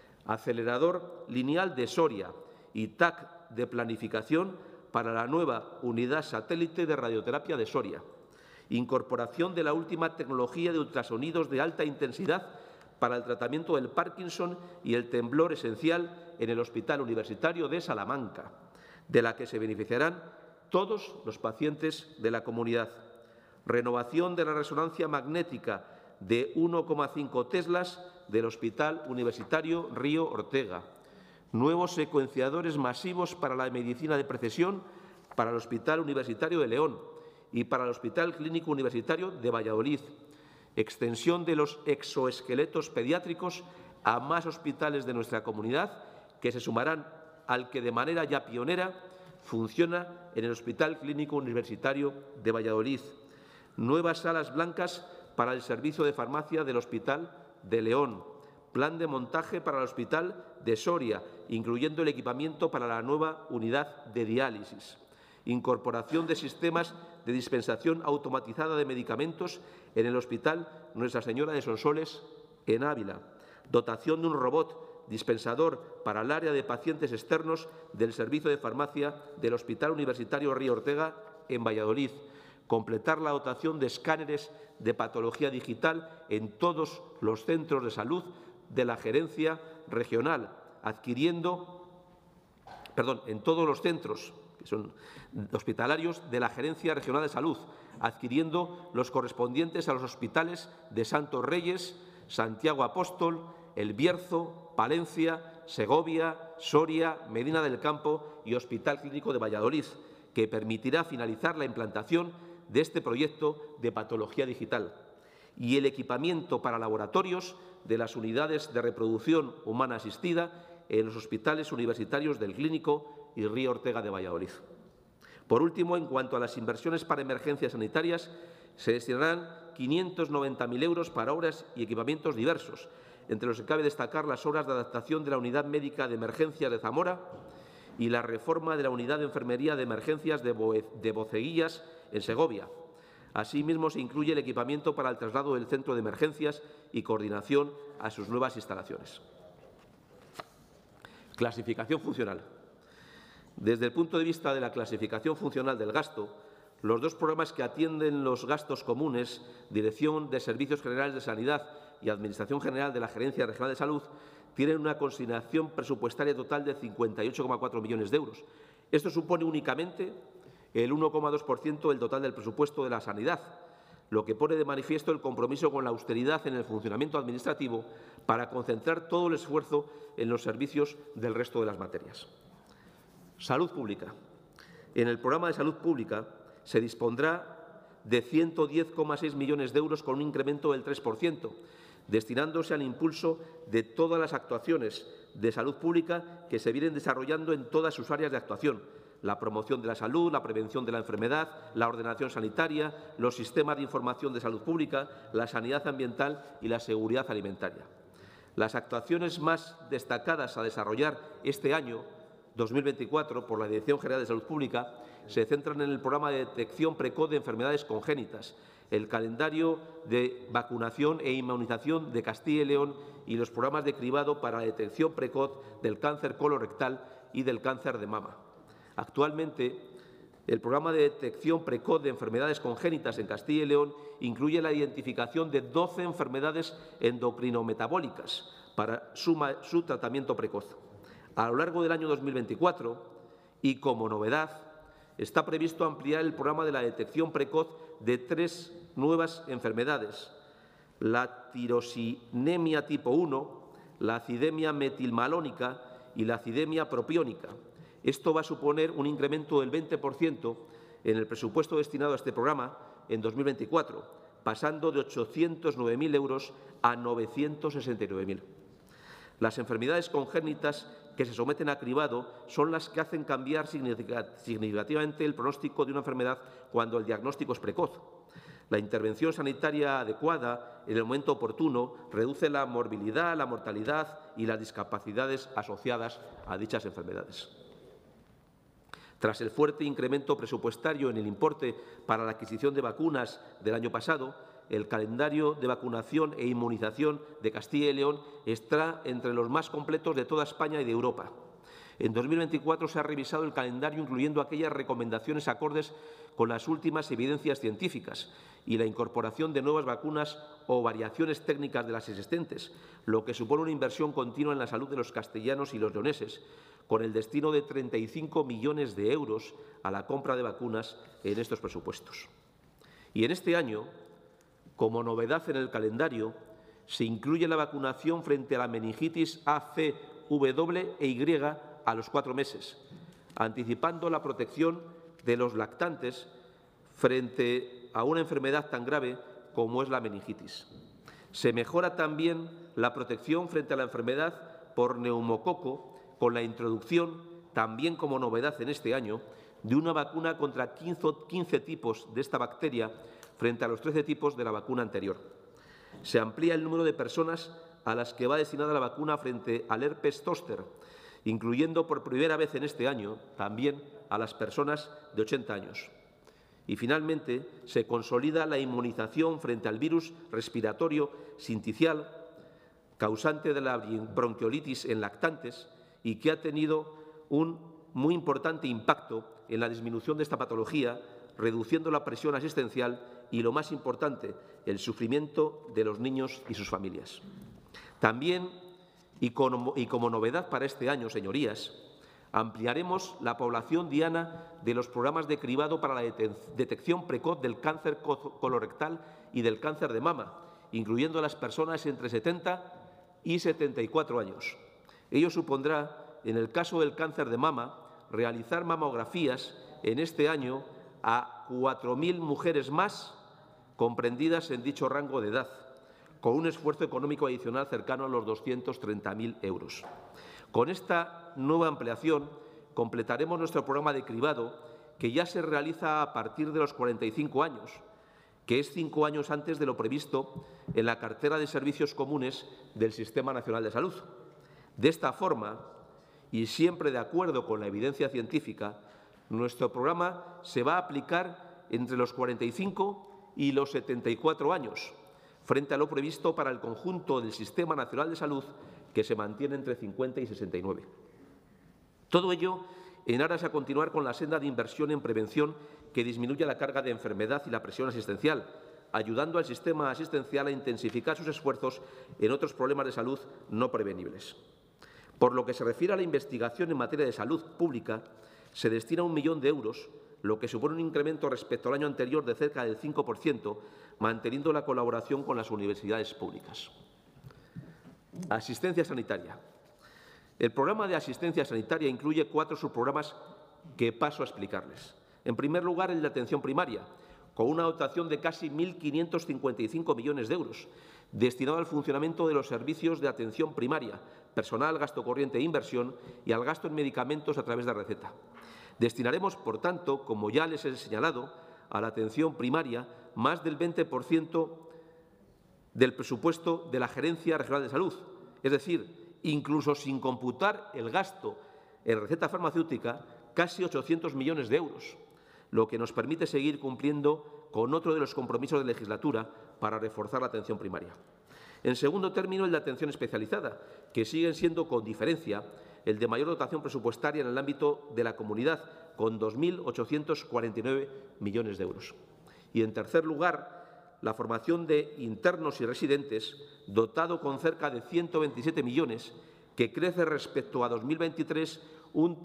acelerador lineal de Soria y TAC de planificación para la nueva unidad satélite de radioterapia de Soria, incorporación de la última tecnología de ultrasonidos de alta intensidad para el tratamiento del Parkinson y el temblor esencial en el Hospital Universitario de Salamanca, de la que se beneficiarán todos los pacientes de la comunidad. Renovación de la resonancia magnética de 1,5 teslas del Hospital Universitario Río Ortega. Nuevos secuenciadores masivos para la medicina de precisión para el Hospital Universitario de León y para el Hospital Clínico Universitario de Valladolid. extensión de los exoesqueletos pediátricos a más hospitales de nuestra comunidad, que se sumarán al que de manera ya pionera funciona en el Hospital Clínico Universitario de Valladolid. Nuevas salas blancas para el servicio de farmacia del Hospital de León. Plan de montaje para el Hospital de Soria, incluyendo el equipamiento para la nueva unidad de diálisis. Incorporación de sistemas de dispensación automatizada de medicamentos en el Hospital Nuestra Señora de Sonsoles, en Ávila. Dotación de un robot dispensador para el área de pacientes externos del Servicio de Farmacia del Hospital Universitario Río Ortega, en Valladolid. Completar la dotación de escáneres de patología digital en todos los centros de salud de la Gerencia Regional, en todos los centros que son hospitalarios de la Gerencia Regional de Salud, adquiriendo los correspondientes a los hospitales de Santos Reyes, Santiago Apóstol, El Bierzo, Palencia, Segovia, Soria, Medina del Campo y Hospital Clínico de Valladolid, que permitirá finalizar la implantación de este proyecto de patología digital, y el equipamiento para laboratorios de las unidades de reproducción humana asistida en los hospitales universitarios del Clínico y Río Ortega de Valladolid. Por último, en cuanto a las inversiones para emergencias sanitarias, se destinarán 590.000 euros para obras y equipamientos diversos, entre los que cabe destacar las obras de adaptación de la Unidad Médica de Emergencias de Zamora y la reforma de la Unidad de Enfermería de Emergencias de Boceguillas, en Segovia. Asimismo, se incluye el equipamiento para el traslado del centro de emergencias y coordinación a sus nuevas instalaciones. Clasificación funcional. Desde el punto de vista de la clasificación funcional del gasto, los dos programas que atienden los gastos comunes, Dirección de Servicios Generales de Sanidad y Administración General de la Gerencia Regional de Salud, tienen una consignación presupuestaria total de 58,4 millones de euros. Esto supone únicamente el 1,2% del total del presupuesto de la sanidad, lo que pone de manifiesto el compromiso con la austeridad en el funcionamiento administrativo para concentrar todo el esfuerzo en los servicios del resto de las materias. Salud pública. En el programa de salud pública se dispondrá de 110,6 millones de euros con un incremento del 3%, destinándose al impulso de todas las actuaciones de salud pública que se vienen desarrollando en todas sus áreas de actuación: la promoción de la salud, la prevención de la enfermedad, la ordenación sanitaria, los sistemas de información de salud pública, la sanidad ambiental y la seguridad alimentaria. Las actuaciones más destacadas a desarrollar este año 2024 por la Dirección General de Salud Pública se centran en el programa de detección precoz de enfermedades congénitas, el calendario de vacunación e inmunización de Castilla y León y los programas de cribado para la detección precoz del cáncer colorectal y del cáncer de mama. Actualmente, el programa de detección precoz de enfermedades congénitas en Castilla y León incluye la identificación de 12 enfermedades endocrinometabólicas para su tratamiento precoz. A lo largo del año 2024, y como novedad, está previsto ampliar el programa de la detección precoz de 3 nuevas enfermedades: la tirosinemia tipo 1, la acidemia metilmalónica y la acidemia propiónica. Esto va a suponer un incremento del 20% en el presupuesto destinado a este programa en 2024, pasando de 809.000 euros a 969.000. Las enfermedades congénitas que se someten a cribado son las que hacen cambiar significativamente el pronóstico de una enfermedad cuando el diagnóstico es precoz. La intervención sanitaria adecuada en el momento oportuno reduce la morbilidad, la mortalidad y las discapacidades asociadas a dichas enfermedades. Tras el fuerte incremento presupuestario en el importe para la adquisición de vacunas del año pasado, el calendario de vacunación e inmunización de Castilla y León está entre los más completos de toda España y de Europa. En 2024 se ha revisado el calendario incluyendo aquellas recomendaciones acordes con las últimas evidencias científicas y la incorporación de nuevas vacunas o variaciones técnicas de las existentes, lo que supone una inversión continua en la salud de los castellanos y los leoneses, con el destino de 35 millones de euros a la compra de vacunas en estos presupuestos. Y en este año, como novedad en el calendario, se incluye la vacunación frente a la meningitis A, C, W e Y a los 4 meses, anticipando la protección de los lactantes frente a una enfermedad tan grave como es la meningitis. Se mejora también la protección frente a la enfermedad por neumococo con la introducción, también como novedad en este año, de una vacuna contra 15 tipos de esta bacteria frente a los 13 tipos de la vacuna anterior. Se amplía el número de personas a las que va destinada la vacuna frente al herpes zóster, incluyendo por primera vez en este año también a las personas de 80 años. Y, finalmente, se consolida la inmunización frente al virus respiratorio sincicial, causante de la bronquiolitis en lactantes y que ha tenido un muy importante impacto en la disminución de esta patología, reduciendo la presión asistencial y, lo más importante, el sufrimiento de los niños y sus familias. También, y como novedad para este año, señorías, ampliaremos la población diana de los programas de cribado para la detección precoz del cáncer colorectal y del cáncer de mama, incluyendo a las personas entre 70 y 74 años. Ello supondrá, en el caso del cáncer de mama, realizar mamografías en este año a 4.000 mujeres más comprendidas en dicho rango de edad, con un esfuerzo económico adicional cercano a los 230.000 euros. Con esta nueva ampliación completaremos nuestro programa de cribado, que ya se realiza a partir de los 45 años, que es 5 años antes de lo previsto en la cartera de servicios comunes del Sistema Nacional de Salud. De esta forma, y siempre de acuerdo con la evidencia científica, nuestro programa se va a aplicar entre los 45 y los 74 años, frente a lo previsto para el conjunto del Sistema Nacional de Salud, que se mantiene entre 50 y 69. Todo ello en aras a continuar con la senda de inversión en prevención que disminuya la carga de enfermedad y la presión asistencial, ayudando al sistema asistencial a intensificar sus esfuerzos en otros problemas de salud no prevenibles. Por lo que se refiere a la investigación en materia de salud pública, se destina 1 millón de euros, lo que supone un incremento respecto al año anterior de cerca del 5%, manteniendo la colaboración con las universidades públicas. Asistencia sanitaria. El programa de asistencia sanitaria incluye 4 subprogramas que paso a explicarles. En primer lugar, el de atención primaria, con una dotación de casi 1.555 millones de euros, destinado al funcionamiento de los servicios de atención primaria, personal, gasto corriente e inversión, y al gasto en medicamentos a través de receta. Destinaremos, por tanto, como ya les he señalado, a la atención primaria más del 20% del presupuesto de la Gerencia Regional de Salud, es decir, incluso sin computar el gasto en receta farmacéutica, casi 800 millones de euros, lo que nos permite seguir cumpliendo con otro de los compromisos de legislatura para reforzar la atención primaria. En segundo término, el de atención especializada, que siguen siendo, con diferencia, el de mayor dotación presupuestaria en el ámbito de la comunidad, con 2.849 millones de euros. Y, en tercer lugar, la formación de internos y residentes, dotado con cerca de 127 millones, que crece respecto a 2023 un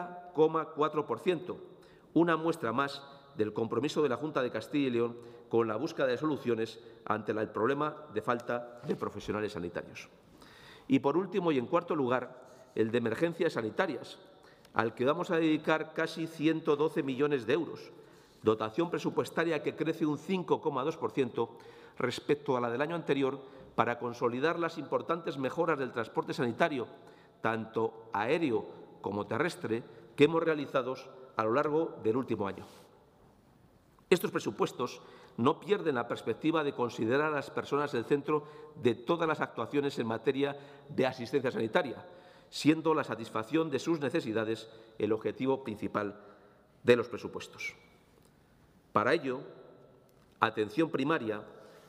30,4%, una muestra más del compromiso de la Junta de Castilla y León con la búsqueda de soluciones ante el problema de falta de profesionales sanitarios. Y, por último, y en cuarto lugar, el de emergencias sanitarias, al que vamos a dedicar casi 112 millones de euros, dotación presupuestaria que crece un 5,2% respecto a la del año anterior, para consolidar las importantes mejoras del transporte sanitario, tanto aéreo como terrestre, que hemos realizado a lo largo del último año. Estos presupuestos no pierden la perspectiva de considerar a las personas el centro de todas las actuaciones en materia de asistencia sanitaria, siendo la satisfacción de sus necesidades el objetivo principal de los presupuestos. Para ello, atención primaria,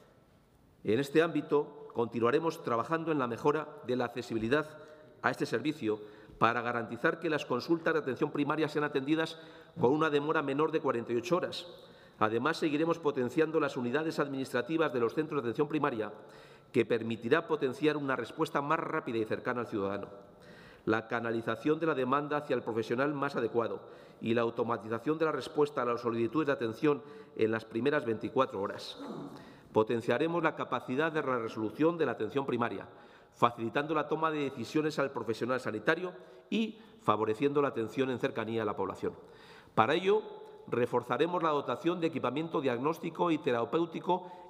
en este ámbito continuaremos trabajando en la mejora de la accesibilidad a este servicio para garantizar que las consultas de atención primaria sean atendidas con una demora menor de 48 horas. Además, seguiremos potenciando las unidades administrativas de los centros de atención primaria, que permitirá potenciar una respuesta más rápida y cercana al ciudadano, la canalización de la demanda hacia el profesional más adecuado y la automatización de la respuesta a las solicitudes de atención en las primeras 24 horas. Potenciaremos la capacidad de resolución de la atención primaria, facilitando la toma de decisiones al profesional sanitario y favoreciendo la atención en cercanía a la población. Para ello, reforzaremos la dotación de equipamiento diagnóstico y terapéutico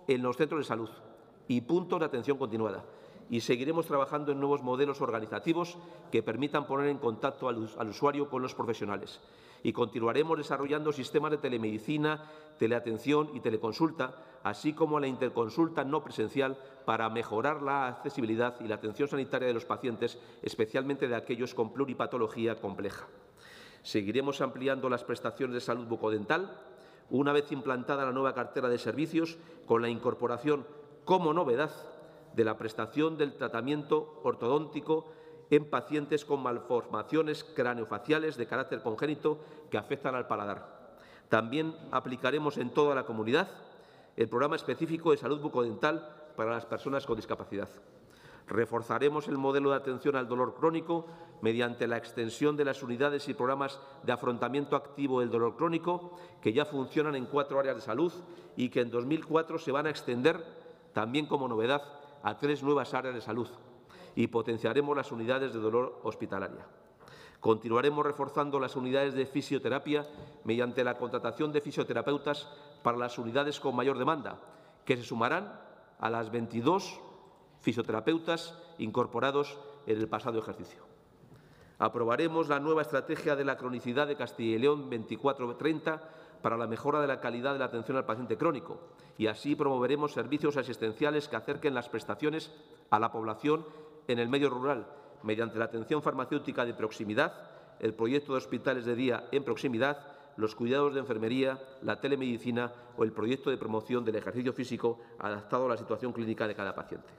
en los centros de salud y puntos de atención continuada. Y seguiremos trabajando en nuevos modelos organizativos que permitan poner en contacto al usuario con los profesionales. Y continuaremos desarrollando sistemas de telemedicina, teleatención y teleconsulta, así como la interconsulta no presencial para mejorar la accesibilidad y la atención sanitaria de los pacientes, especialmente de aquellos con pluripatología compleja. Seguiremos ampliando las prestaciones de salud bucodental, una vez implantada la nueva cartera de servicios, con la incorporación, como novedad, de la prestación del tratamiento ortodóntico en pacientes con malformaciones craneofaciales de carácter congénito que afectan al paladar. También aplicaremos en toda la comunidad el programa específico de salud bucodental para las personas con discapacidad. Reforzaremos el modelo de atención al dolor crónico mediante la extensión de las unidades y programas de afrontamiento activo del dolor crónico, que ya funcionan en 4 áreas de salud y que en 2004 se van a extender, también como novedad, a 3 nuevas áreas de salud, y potenciaremos las unidades de dolor hospitalaria. Continuaremos reforzando las unidades de fisioterapia mediante la contratación de fisioterapeutas para las unidades con mayor demanda, que se sumarán a las 22 fisioterapeutas incorporados en el pasado ejercicio. Aprobaremos la nueva estrategia de la cronicidad de Castilla y León 24-30 para la mejora de la calidad de la atención al paciente crónico, y así promoveremos servicios asistenciales que acerquen las prestaciones a la población en el medio rural, mediante la atención farmacéutica de proximidad, el proyecto de hospitales de día en proximidad, los cuidados de enfermería, la telemedicina o el proyecto de promoción del ejercicio físico adaptado a la situación clínica de cada paciente.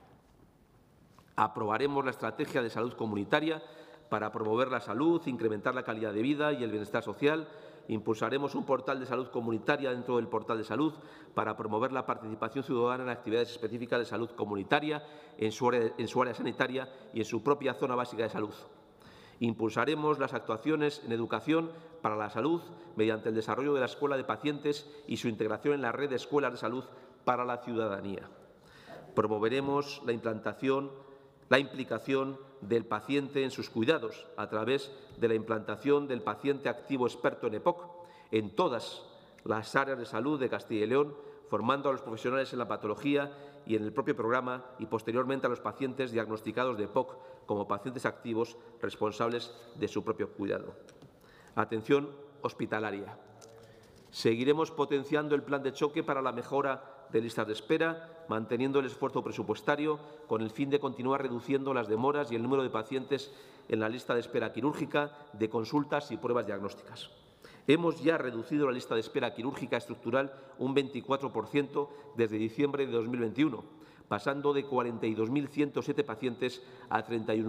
Aprobaremos la estrategia de salud comunitaria para promover la salud, incrementar la calidad de vida y el bienestar social. Impulsaremos un portal de salud comunitaria dentro del portal de salud para promover la participación ciudadana en actividades específicas de salud comunitaria en su área sanitaria y en su propia zona básica de salud. Impulsaremos las actuaciones en educación para la salud mediante el desarrollo de la escuela de pacientes y su integración en la red de escuelas de salud para la ciudadanía. Promoveremos la implicación del paciente en sus cuidados a través de la implantación del paciente activo experto en EPOC en todas las áreas de salud de Castilla y León, formando a los profesionales en la patología y en el propio programa y posteriormente a los pacientes diagnosticados de EPOC como pacientes activos responsables de su propio cuidado. Atención hospitalaria. Seguiremos potenciando el plan de choque para la mejora de listas de espera, manteniendo el esfuerzo presupuestario con el fin de continuar reduciendo las demoras y el número de pacientes en la lista de espera quirúrgica, de consultas y pruebas diagnósticas. Hemos ya reducido la lista de espera quirúrgica estructural un 24% desde diciembre de 2021, pasando de 42.107 pacientes a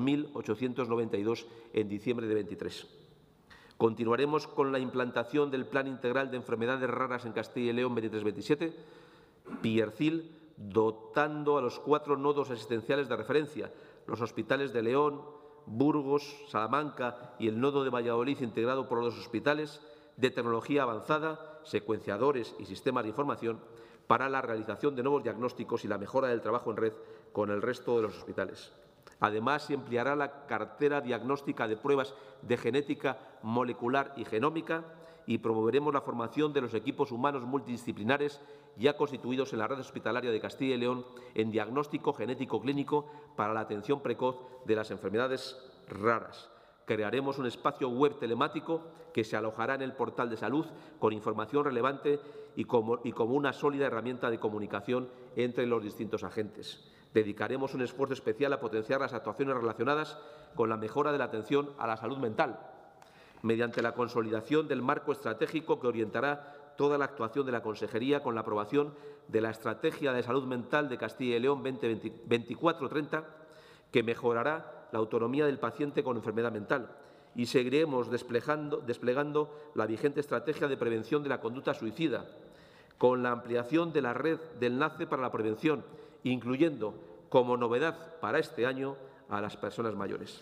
31.892 en diciembre de 2023. Continuaremos con la implantación del Plan Integral de Enfermedades Raras en Castilla y León 23-27, PIERCIL, dotando a los 4 nodos asistenciales de referencia, los hospitales de León, Burgos, Salamanca y el nodo de Valladolid integrado por los 2 hospitales, de tecnología avanzada, secuenciadores y sistemas de información para la realización de nuevos diagnósticos y la mejora del trabajo en red con el resto de los hospitales. Además, se ampliará la cartera diagnóstica de pruebas de genética molecular y genómica y promoveremos la formación de los equipos humanos multidisciplinares ya constituidos en la red hospitalaria de Castilla y León en diagnóstico genético clínico para la atención precoz de las enfermedades raras. Crearemos un espacio web telemático que se alojará en el portal de salud con información relevante y como una sólida herramienta de comunicación entre los distintos agentes. Dedicaremos un esfuerzo especial a potenciar las actuaciones relacionadas con la mejora de la atención a la salud mental, mediante la consolidación del marco estratégico que orientará toda la actuación de la Consejería con la aprobación de la Estrategia de Salud Mental de Castilla y León 24-30, que mejorará la autonomía del paciente con enfermedad mental, y seguiremos desplegando la vigente estrategia de prevención de la conducta suicida, con la ampliación de la red de enlace para la prevención, incluyendo como novedad para este año a las personas mayores.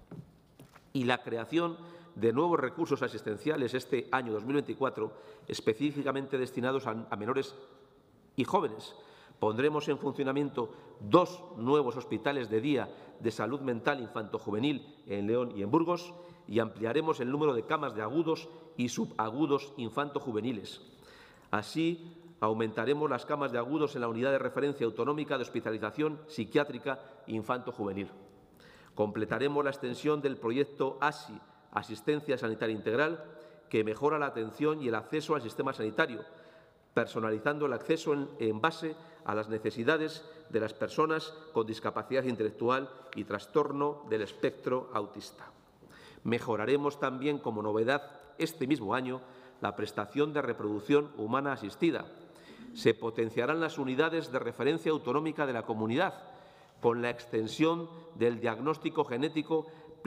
Y la creación de nuevos recursos asistenciales este año 2024, específicamente destinados a menores y jóvenes. Pondremos en funcionamiento 2 nuevos hospitales de día de salud mental infantojuvenil en León y en Burgos y ampliaremos el número de camas de agudos y subagudos infantojuveniles. Así, aumentaremos las camas de agudos en la unidad de referencia autonómica de hospitalización psiquiátrica infanto-juvenil. Completaremos la extensión del proyecto ASI, Asistencia Sanitaria Integral, que mejora la atención y el acceso al sistema sanitario, personalizando el acceso en base a las necesidades de las personas con discapacidad intelectual y trastorno del espectro autista. Mejoraremos también, como novedad este mismo año, la prestación de reproducción humana asistida. Se potenciarán las unidades de referencia autonómica de la comunidad, con la extensión del diagnóstico genético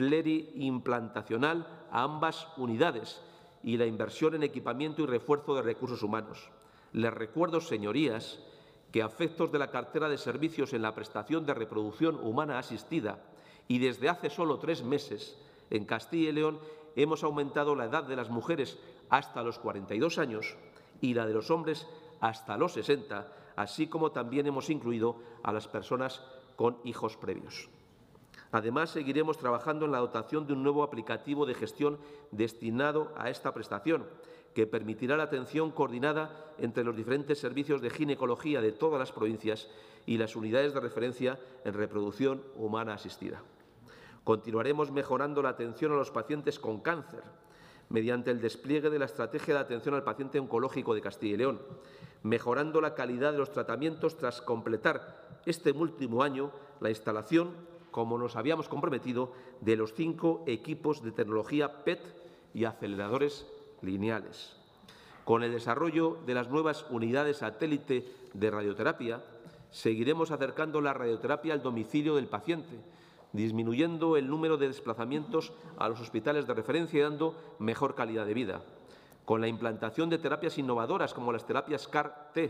pluriimplantacional a ambas unidades y la inversión en equipamiento y refuerzo de recursos humanos. Les recuerdo, señorías, que a efectos de la cartera de servicios en la prestación de reproducción humana asistida y desde hace solo 3 meses, en Castilla y León hemos aumentado la edad de las mujeres hasta los 42 años y la de los hombres hasta los 60, así como también hemos incluido a las personas con hijos previos. Además, seguiremos trabajando en la dotación de un nuevo aplicativo de gestión destinado a esta prestación, que permitirá la atención coordinada entre los diferentes servicios de ginecología de todas las provincias y las unidades de referencia en reproducción humana asistida. Continuaremos mejorando la atención a los pacientes con cáncer mediante el despliegue de la Estrategia de Atención al Paciente Oncológico de Castilla y León, mejorando la calidad de los tratamientos tras completar este último año la instalación, como nos habíamos comprometido, de los 5 equipos de tecnología PET y aceleradores lineales. Con el desarrollo de las nuevas unidades satélite de radioterapia, seguiremos acercando la radioterapia al domicilio del paciente, disminuyendo el número de desplazamientos a los hospitales de referencia y dando mejor calidad de vida. Con la implantación de terapias innovadoras como las terapias CAR-T,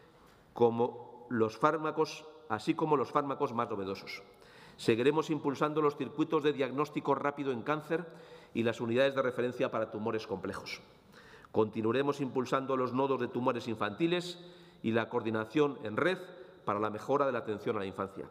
así como los fármacos más novedosos. Seguiremos impulsando los circuitos de diagnóstico rápido en cáncer y las unidades de referencia para tumores complejos. Continuaremos impulsando los nodos de tumores infantiles y la coordinación en red para la mejora de la atención a la infancia.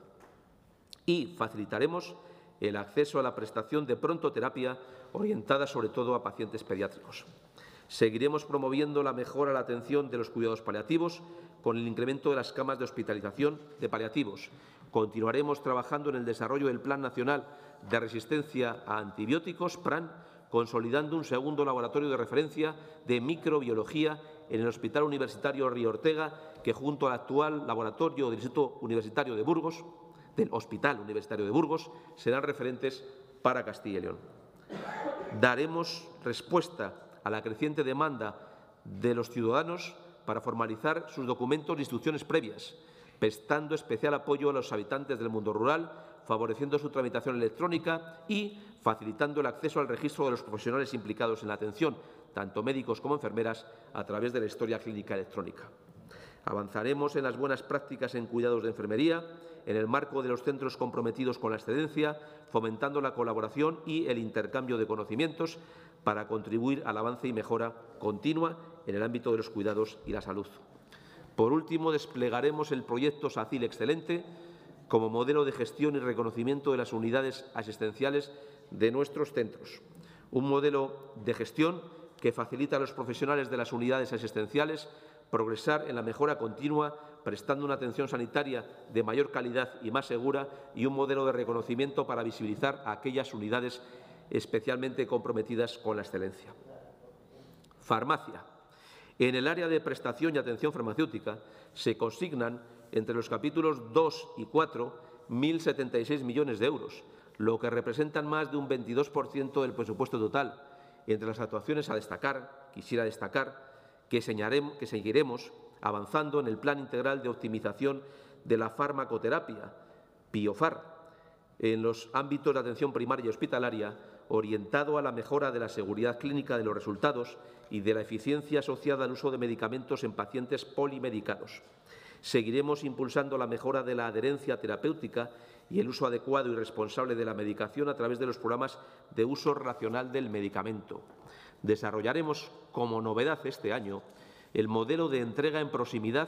Y facilitaremos el acceso a la prestación de prontoterapia orientada sobre todo a pacientes pediátricos. Seguiremos promoviendo la mejora de la atención de los cuidados paliativos con el incremento de las camas de hospitalización de paliativos. Continuaremos trabajando en el desarrollo del Plan Nacional de Resistencia a Antibióticos, PRAN, consolidando un segundo laboratorio de referencia de microbiología en el Hospital Universitario Río Ortega, que junto al actual laboratorio del Instituto Universitario de Burgos, del Hospital Universitario de Burgos, serán referentes para Castilla y León. Daremos respuesta a la creciente demanda de los ciudadanos para formalizar sus documentos de instrucciones previas, prestando especial apoyo a los habitantes del mundo rural, favoreciendo su tramitación electrónica y facilitando el acceso al registro de los profesionales implicados en la atención, tanto médicos como enfermeras, a través de la historia clínica electrónica. Avanzaremos en las buenas prácticas en cuidados de enfermería, en el marco de los centros comprometidos con la excedencia, fomentando la colaboración y el intercambio de conocimientos para contribuir al avance y mejora continua en el ámbito de los cuidados y la salud. Por último, desplegaremos el proyecto SACIL Excelente como modelo de gestión y reconocimiento de las unidades asistenciales de nuestros centros. Un modelo de gestión que facilita a los profesionales de las unidades asistenciales progresar en la mejora continua, prestando una atención sanitaria de mayor calidad y más segura, y un modelo de reconocimiento para visibilizar a aquellas unidades especialmente comprometidas con la excelencia. Farmacia. En el área de prestación y atención farmacéutica se consignan entre los capítulos 2 y 4 1.076 millones de euros, lo que representan más de un 22% del presupuesto total. Entre las actuaciones a destacar, quisiera destacar que seguiremos avanzando en el Plan Integral de Optimización de la Farmacoterapia, PIOFAR, en los ámbitos de atención primaria y hospitalaria, orientado a la mejora de la seguridad clínica de los resultados y de la eficiencia asociada al uso de medicamentos en pacientes polimedicados. Seguiremos impulsando la mejora de la adherencia terapéutica y el uso adecuado y responsable de la medicación a través de los programas de uso racional del medicamento. Desarrollaremos, como novedad este año, el modelo de entrega en proximidad,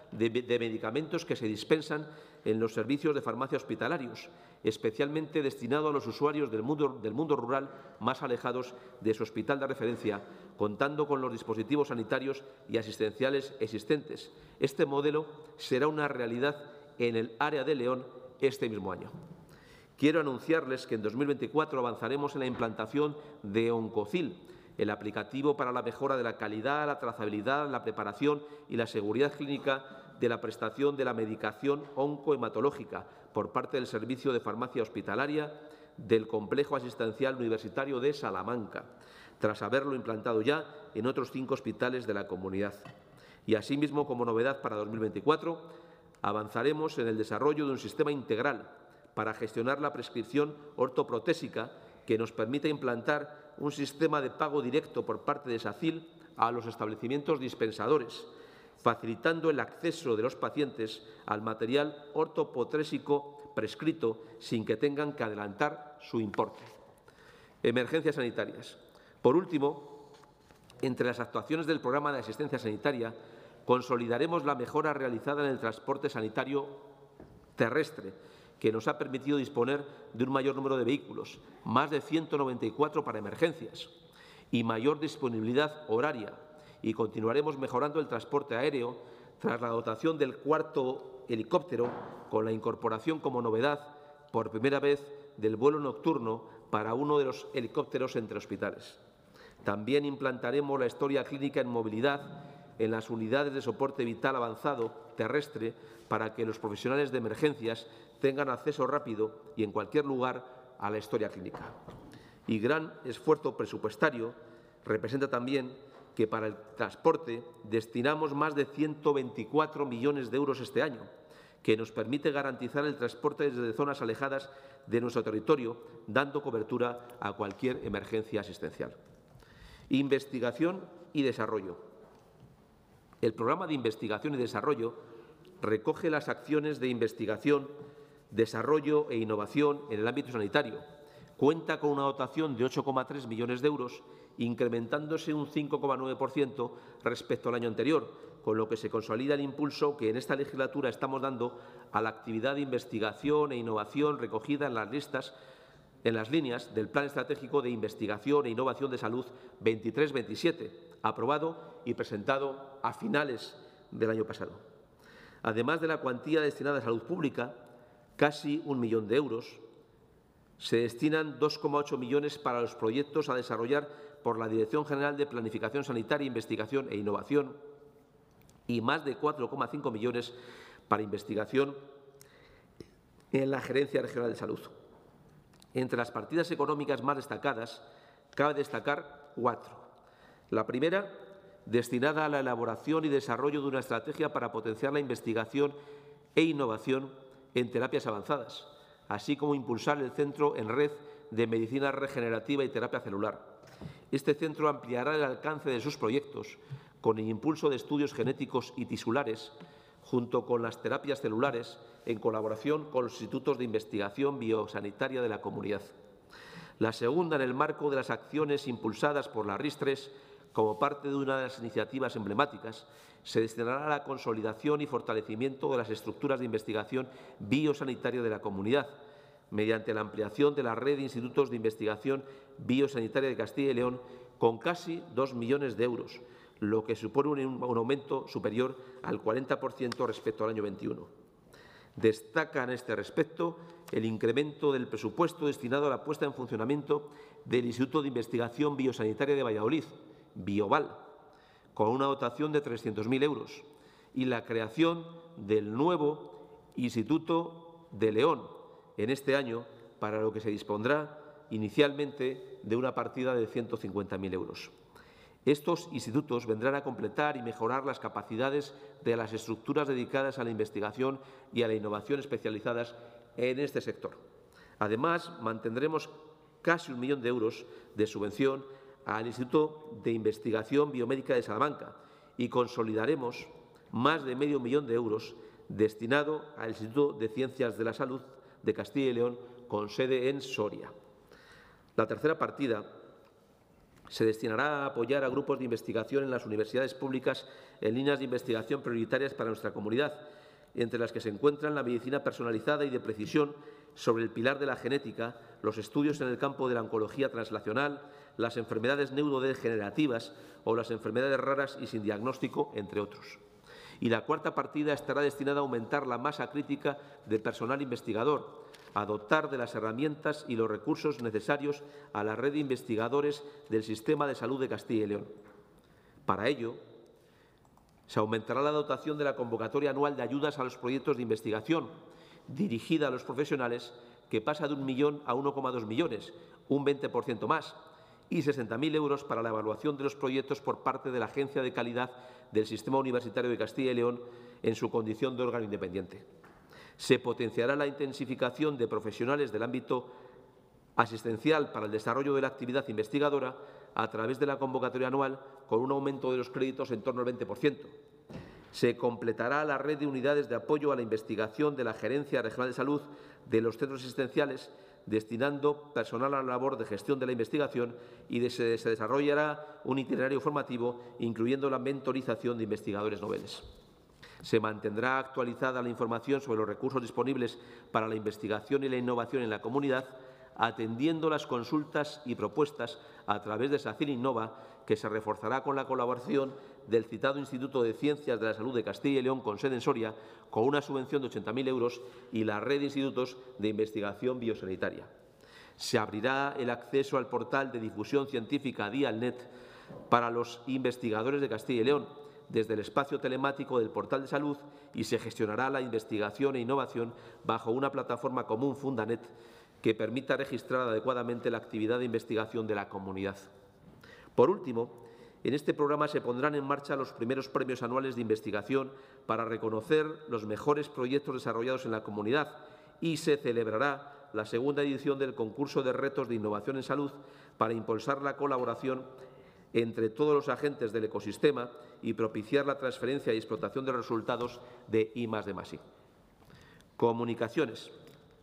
de medicamentos que se dispensan en los servicios de farmacia hospitalarios, especialmente destinado a los usuarios del mundo rural más alejados de su hospital de referencia, contando con los dispositivos sanitarios y asistenciales existentes. Este modelo será una realidad en el área de León este mismo año. Quiero anunciarles que en 2024 avanzaremos en la implantación de Oncocil, el aplicativo para la mejora de la calidad, la trazabilidad, la preparación y la seguridad clínica de la prestación de la medicación oncohematológica por parte del Servicio de Farmacia Hospitalaria del Complejo Asistencial Universitario de Salamanca, tras haberlo implantado ya en otros 5 hospitales de la comunidad. Y asimismo, como novedad para 2024, avanzaremos en el desarrollo de un sistema integral para gestionar la prescripción ortoprotésica que nos permita implantar un sistema de pago directo por parte de SACIL a los establecimientos dispensadores, facilitando el acceso de los pacientes al material ortoprotésico prescrito sin que tengan que adelantar su importe. Emergencias sanitarias. Por último, entre las actuaciones del programa de asistencia sanitaria, consolidaremos la mejora realizada en el transporte sanitario terrestre, que nos ha permitido disponer de un mayor número de vehículos, más de 194 para emergencias, y mayor disponibilidad horaria. Y continuaremos mejorando el transporte aéreo tras la dotación del 4º helicóptero, con la incorporación como novedad, por primera vez, del vuelo nocturno para uno de los helicópteros entre hospitales. También implantaremos la historia clínica en movilidad en las unidades de soporte vital avanzado terrestre para que los profesionales de emergencias tengan acceso rápido y en cualquier lugar a la historia clínica. Y gran esfuerzo presupuestario representa también que para el transporte destinamos más de 124 millones de euros este año, que nos permite garantizar el transporte desde zonas alejadas de nuestro territorio, dando cobertura a cualquier emergencia asistencial. Investigación y desarrollo. El programa de investigación y desarrollo recoge las acciones de investigación, desarrollo e innovación en el ámbito sanitario. Cuenta con una dotación de 8,3 millones de euros, incrementándose un 5,9% respecto al año anterior, con lo que se consolida el impulso que en esta legislatura estamos dando a la actividad de investigación e innovación recogida en las líneas del Plan Estratégico de Investigación e Innovación de Salud 23-27, aprobado y presentado a finales del año pasado. Además de la cuantía destinada a salud pública, casi 1 millón de euros, se destinan 2,8 millones para los proyectos a desarrollar por la Dirección General de Planificación Sanitaria, Investigación e Innovación y más de 4,5 millones para investigación en la Gerencia Regional de Salud. Entre las partidas económicas más destacadas, cabe destacar 4. La primera, destinada a la elaboración y desarrollo de una estrategia para potenciar la investigación e innovación en terapias avanzadas, así como impulsar el Centro en Red de Medicina Regenerativa y Terapia Celular. Este centro ampliará el alcance de sus proyectos con el impulso de estudios genéticos y tisulares, junto con las terapias celulares, en colaboración con los institutos de investigación biosanitaria de la comunidad. La segunda, en el marco de las acciones impulsadas por la RIS3, como parte de una de las iniciativas emblemáticas, se destinará a la consolidación y fortalecimiento de las estructuras de investigación biosanitaria de la comunidad, mediante la ampliación de la red de institutos de investigación biosanitaria de Castilla y León con casi 2 millones de euros, lo que supone un aumento superior al 40% respecto al año 21. Destaca en este respecto el incremento del presupuesto destinado a la puesta en funcionamiento del Instituto de Investigación Biosanitaria de Valladolid, Bioval, con una dotación de 300.000 euros, y la creación del nuevo Instituto de León en este año, para lo que se dispondrá inicialmente de una partida de 150.000 euros. Estos institutos vendrán a completar y mejorar las capacidades de las estructuras dedicadas a la investigación y a la innovación especializadas en este sector. Además, mantendremos casi 1 millón de euros de subvención al Instituto de Investigación Biomédica de Salamanca y consolidaremos más de medio millón de euros destinado al Instituto de Ciencias de la Salud de Castilla y León, con sede en Soria. La tercera partida Se destinará a apoyar a grupos de investigación en las universidades públicas en líneas de investigación prioritarias para nuestra comunidad, entre las que se encuentran la medicina personalizada y de precisión sobre el pilar de la genética, los estudios en el campo de la oncología translacional, las enfermedades neurodegenerativas o las enfermedades raras y sin diagnóstico, entre otros. Y la cuarta partida estará destinada a aumentar la masa crítica de personal investigador, a dotar de las herramientas y los recursos necesarios a la red de investigadores del Sistema de Salud de Castilla y León. Para ello, se aumentará la dotación de la convocatoria anual de ayudas a los proyectos de investigación dirigida a los profesionales, que pasa de 1 millón a 1,2 millones, un 20% más, y 60.000 euros para la evaluación de los proyectos por parte de la Agencia de Calidad del Sistema Universitario de Castilla y León en su condición de órgano independiente. Se potenciará la intensificación de profesionales del ámbito asistencial para el desarrollo de la actividad investigadora a través de la convocatoria anual, con un aumento de los créditos en torno al 20%. Se completará la red de unidades de apoyo a la investigación de la Gerencia Regional de Salud de los centros asistenciales, destinando personal a la labor de gestión de la investigación, y se desarrollará un itinerario formativo, incluyendo la mentorización de investigadores noveles. Se mantendrá actualizada la información sobre los recursos disponibles para la investigación y la innovación en la comunidad, atendiendo las consultas y propuestas a través de SACIR Innova, que se reforzará con la colaboración del citado Instituto de Ciencias de la Salud de Castilla y León, con sede en Soria, con una subvención de 80.000 euros, y la red de institutos de investigación biosanitaria. Se abrirá el acceso al portal de difusión científica Dialnet para los investigadores de Castilla y León, desde el espacio telemático del portal de salud, y se gestionará la investigación e innovación bajo una plataforma común, Fundanet, que permita registrar adecuadamente la actividad de investigación de la comunidad. Por último, en este programa se pondrán en marcha los primeros premios anuales de investigación para reconocer los mejores proyectos desarrollados en la comunidad, y se celebrará la segunda edición del concurso de retos de innovación en salud para impulsar la colaboración entre todos los agentes del ecosistema y propiciar la transferencia y explotación de resultados de I+D+I. Comunicaciones.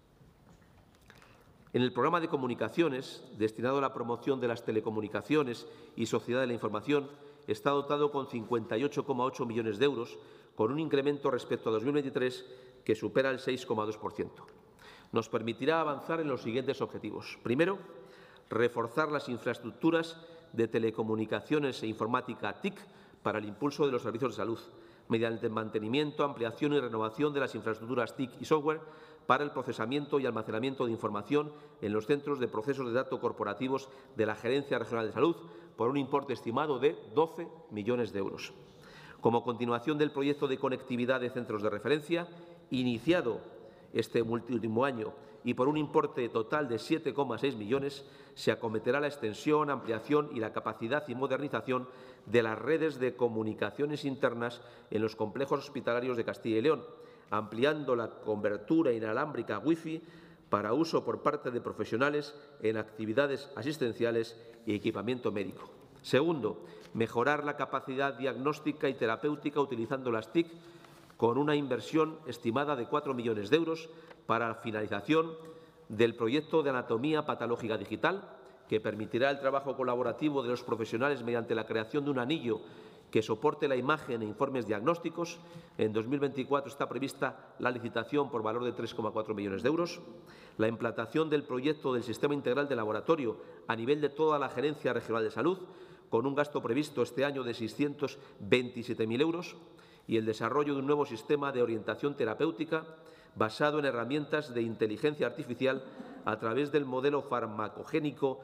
En el programa de comunicaciones, destinado a la promoción de las telecomunicaciones y sociedad de la información, está dotado con 58,8 millones de euros, con un incremento respecto a 2023 que supera el 6,2%. Nos permitirá avanzar en los siguientes objetivos. Primero, reforzar las infraestructuras de telecomunicaciones e informática TIC para el impulso de los servicios de salud, mediante el mantenimiento, ampliación y renovación de las infraestructuras TIC y software para el procesamiento y almacenamiento de información en los centros de procesos de datos corporativos de la Gerencia Regional de Salud, por un importe estimado de 12 millones de euros. Como continuación del proyecto de conectividad de centros de referencia, iniciado este último año y por un importe total de 7,6 millones, se acometerá la extensión, ampliación y la capacidad y modernización de las redes de comunicaciones internas en los complejos hospitalarios de Castilla y León, ampliando la cobertura inalámbrica Wi-Fi para uso por parte de profesionales en actividades asistenciales y equipamiento médico. Segundo, mejorar la capacidad diagnóstica y terapéutica utilizando las TIC, con una inversión estimada de 4 millones de euros para la finalización del proyecto de anatomía patológica digital, que permitirá el trabajo colaborativo de los profesionales mediante la creación de un anillo que soporte la imagen e informes diagnósticos. En 2024 está prevista la licitación por valor de 3,4 millones de euros. La implantación del proyecto del Sistema Integral de Laboratorio a nivel de toda la Gerencia Regional de Salud, con un gasto previsto este año de 627.000 euros. Y el desarrollo de un nuevo sistema de orientación terapéutica basado en herramientas de inteligencia artificial a través del modelo farmacogénico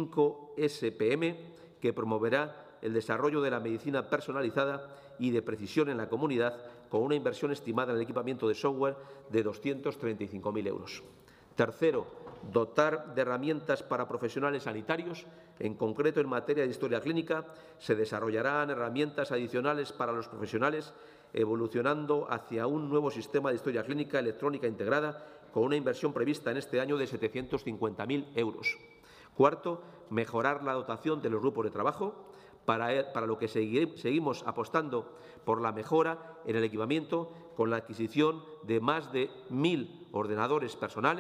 5SPM, que promoverá el desarrollo de la medicina personalizada y de precisión en la comunidad, con una inversión estimada en el equipamiento de software de 235.000 euros. Tercero, dotar de herramientas para profesionales sanitarios. En concreto, en materia de historia clínica, se desarrollarán herramientas adicionales para los profesionales, evolucionando hacia un nuevo sistema de historia clínica electrónica integrada, con una inversión prevista en este año de 750.000 euros. Cuarto, mejorar la dotación de los grupos de trabajo, para lo que seguimos apostando por la mejora en el equipamiento, con la adquisición de más de 1.000 ordenadores personales,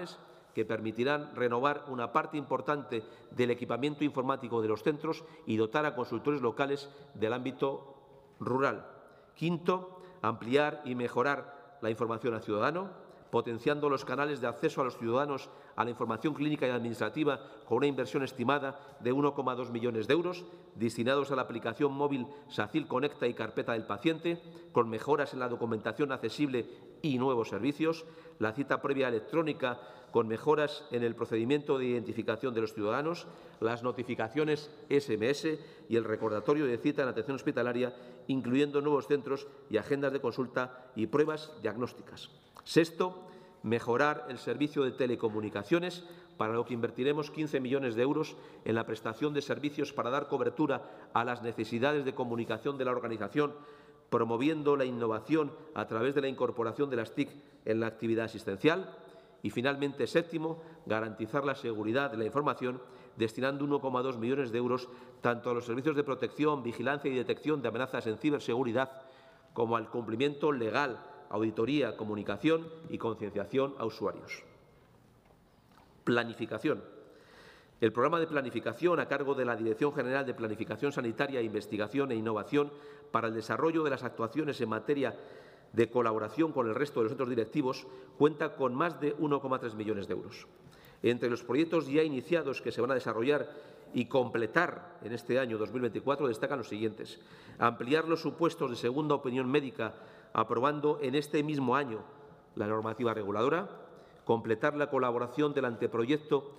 que permitirán renovar una parte importante del equipamiento informático de los centros y dotar a consultores locales del ámbito rural. Quinto, ampliar y mejorar la información al ciudadano, potenciando los canales de acceso a los ciudadanos a la información clínica y administrativa con una inversión estimada de 1,2 millones de euros, destinados a la aplicación móvil SACIL Conecta y Carpeta del Paciente, con mejoras en la documentación accesible y nuevos servicios, la cita previa electrónica con mejoras en el procedimiento de identificación de los ciudadanos, las notificaciones SMS y el recordatorio de cita en atención hospitalaria, incluyendo nuevos centros y agendas de consulta y pruebas diagnósticas. Sexto, mejorar el servicio de telecomunicaciones, para lo que invertiremos 15 millones de euros en la prestación de servicios para dar cobertura a las necesidades de comunicación de la organización, promoviendo la innovación a través de la incorporación de las TIC en la actividad asistencial. Y, finalmente, séptimo, garantizar la seguridad de la información, destinando 1,2 millones de euros tanto a los servicios de protección, vigilancia y detección de amenazas en ciberseguridad como al cumplimiento legal, auditoría, comunicación y concienciación a usuarios. Planificación. El programa de planificación a cargo de la Dirección General de Planificación Sanitaria, Investigación e Innovación para el desarrollo de las actuaciones en materia de colaboración con el resto de los centros directivos cuenta con más de 1,3 millones de euros. Entre los proyectos ya iniciados que se van a desarrollar y completar en este año 2024 destacan los siguientes: ampliar los supuestos de segunda opinión médica aprobando en este mismo año la normativa reguladora, completar la colaboración del anteproyecto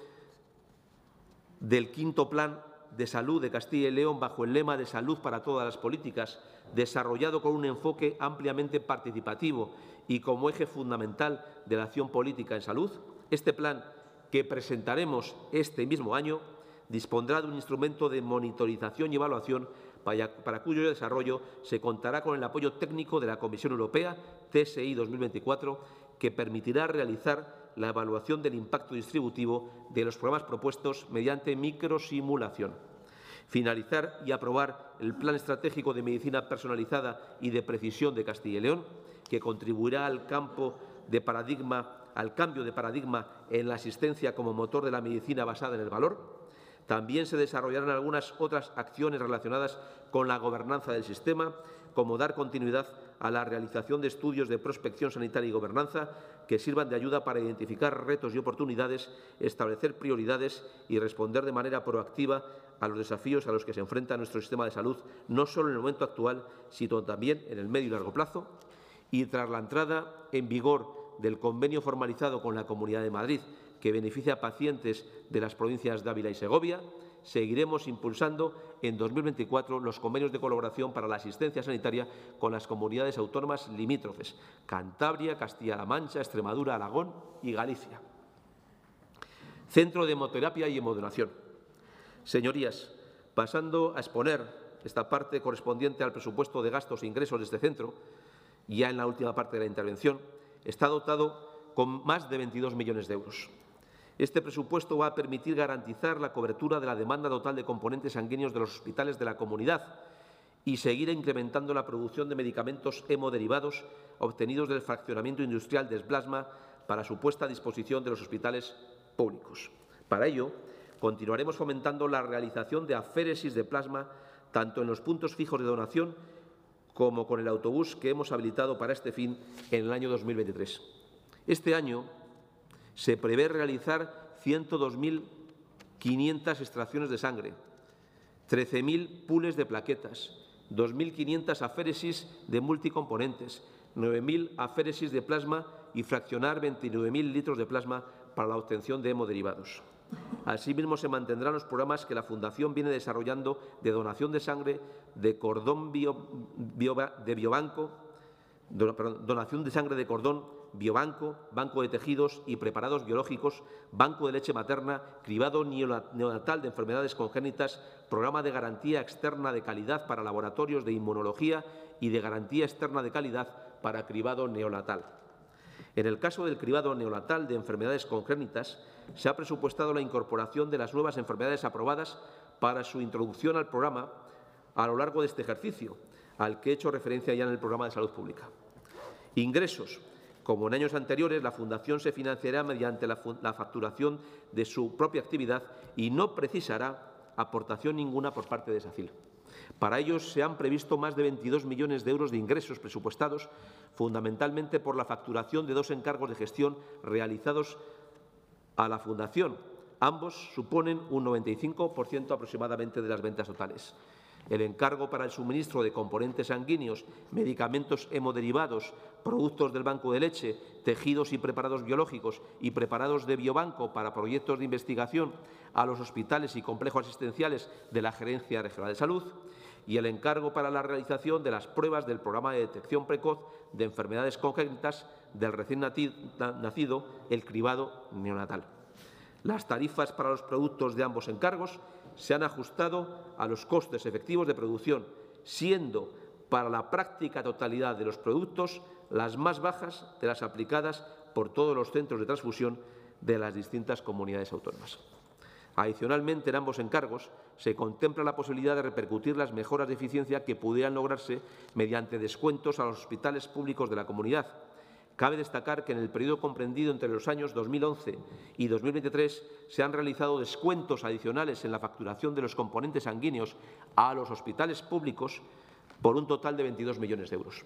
del quinto Plan de Salud de Castilla y León bajo el lema de Salud para todas las políticas, desarrollado con un enfoque ampliamente participativo y como eje fundamental de la acción política en salud. Este plan, que presentaremos este mismo año, dispondrá de un instrumento de monitorización y evaluación para cuyo desarrollo se contará con el apoyo técnico de la Comisión Europea, TSI 2024, que permitirá realizar la evaluación del impacto distributivo de los programas propuestos mediante microsimulación. Finalizar y aprobar el Plan Estratégico de Medicina Personalizada y de Precisión de Castilla y León, que contribuirá al cambio de paradigma en la asistencia como motor de la medicina basada en el valor. También se desarrollarán algunas otras acciones relacionadas con la gobernanza del sistema, como dar continuidad a la realización de estudios de prospección sanitaria y gobernanza que sirvan de ayuda para identificar retos y oportunidades, establecer prioridades y responder de manera proactiva a los desafíos a los que se enfrenta nuestro sistema de salud, no solo en el momento actual, sino también en el medio y largo plazo. Y tras la entrada en vigor del convenio formalizado con la Comunidad de Madrid, que beneficia a pacientes de las provincias de Ávila y Segovia, seguiremos impulsando en 2024 los convenios de colaboración para la asistencia sanitaria con las comunidades autónomas limítrofes: Cantabria, Castilla-La Mancha, Extremadura, Aragón y Galicia. Centro de Hemoterapia y Hemodonacción. Señorías, pasando a exponer esta parte correspondiente al presupuesto de gastos e ingresos de este centro, ya en la última parte de la intervención, está dotado con más de 22 millones de euros. Este presupuesto va a permitir garantizar la cobertura de la demanda total de componentes sanguíneos de los hospitales de la comunidad y seguir incrementando la producción de medicamentos hemoderivados obtenidos del fraccionamiento industrial del plasma para su puesta a disposición de los hospitales públicos. Para ello, continuaremos fomentando la realización de aféresis de plasma tanto en los puntos fijos de donación como con el autobús que hemos habilitado para este fin en el año 2023. Este año se prevé realizar 102.500 extracciones de sangre, 13.000 pools de plaquetas, 2.500 aféresis de multicomponentes, 9.000 aféresis de plasma y fraccionar 29.000 litros de plasma para la obtención de hemoderivados. Asimismo, se mantendrán los programas que la Fundación viene desarrollando de donación de sangre de cordón donación de sangre de cordón, biobanco, banco de tejidos y preparados biológicos, banco de leche materna, cribado neonatal de enfermedades congénitas, programa de garantía externa de calidad para laboratorios de inmunología y de garantía externa de calidad para cribado neonatal. En el caso del cribado neonatal de enfermedades congénitas, se ha presupuestado la incorporación de las nuevas enfermedades aprobadas para su introducción al programa a lo largo de este ejercicio, al que he hecho referencia ya en el programa de salud pública. Ingresos. Como en años anteriores, la Fundación se financiará mediante la facturación de su propia actividad y no precisará aportación ninguna por parte de SACIL. Para ello, se han previsto más de 22 millones de euros de ingresos presupuestados, fundamentalmente por la facturación de 2 encargos de gestión realizados a la Fundación. Ambos suponen un 95% aproximadamente de las ventas totales. El encargo para el suministro de componentes sanguíneos, medicamentos hemoderivados, productos del banco de leche, tejidos y preparados biológicos y preparados de biobanco para proyectos de investigación a los hospitales y complejos asistenciales de la Gerencia Regional de Salud, y el encargo para la realización de las pruebas del programa de detección precoz de enfermedades congénitas del recién nacido, el cribado neonatal. Las tarifas para los productos de ambos encargos se han ajustado a los costes efectivos de producción, siendo para la práctica totalidad de los productos las más bajas de las aplicadas por todos los centros de transfusión de las distintas comunidades autónomas. Adicionalmente, en ambos encargos se contempla la posibilidad de repercutir las mejoras de eficiencia que pudieran lograrse mediante descuentos a los hospitales públicos de la comunidad. Cabe destacar que en el periodo comprendido entre los años 2011 y 2023 se han realizado descuentos adicionales en la facturación de los componentes sanguíneos a los hospitales públicos por un total de 22 millones de euros.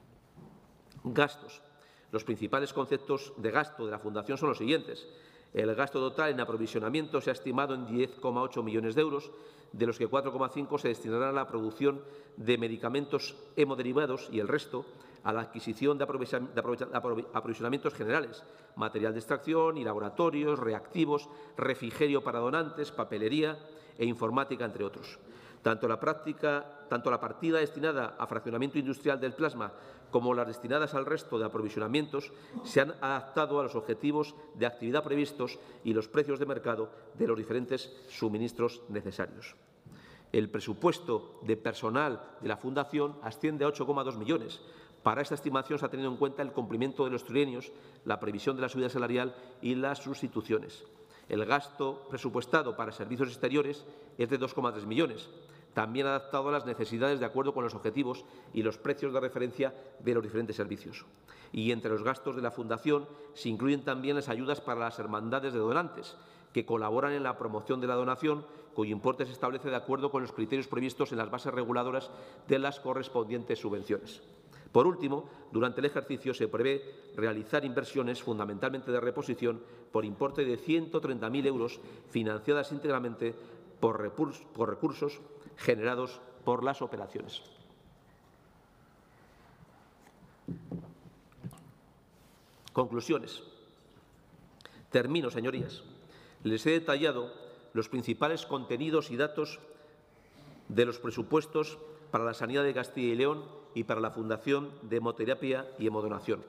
Gastos. Los principales conceptos de gasto de la Fundación son los siguientes. El gasto total en aprovisionamiento se ha estimado en 10,8 millones de euros, de los que 4,5 se destinarán a la producción de medicamentos hemoderivados y el resto a la adquisición de aprovisionamientos generales, material de extracción y laboratorios, reactivos, refrigerio para donantes, papelería e informática, entre otros. Tanto la partida destinada a fraccionamiento industrial del plasma como las destinadas al resto de aprovisionamientos se han adaptado a los objetivos de actividad previstos y los precios de mercado de los diferentes suministros necesarios. El presupuesto de personal de la Fundación asciende a 8,2 millones. Para esta estimación se ha tenido en cuenta el cumplimiento de los trienios, la previsión de la subida salarial y las sustituciones. El gasto presupuestado para servicios exteriores es de 2,3 millones, también adaptado a las necesidades de acuerdo con los objetivos y los precios de referencia de los diferentes servicios. Y entre los gastos de la Fundación se incluyen también las ayudas para las hermandades de donantes, que colaboran en la promoción de la donación, cuyo importe se establece de acuerdo con los criterios previstos en las bases reguladoras de las correspondientes subvenciones. Por último, durante el ejercicio se prevé realizar inversiones fundamentalmente de reposición por importe de 130.000 euros financiadas íntegramente por recursos generados por las operaciones. Conclusiones. Termino, señorías. Les he detallado los principales contenidos y datos de los presupuestos para la sanidad de Castilla y León y para la Fundación de Hemoterapia y Hemodonación.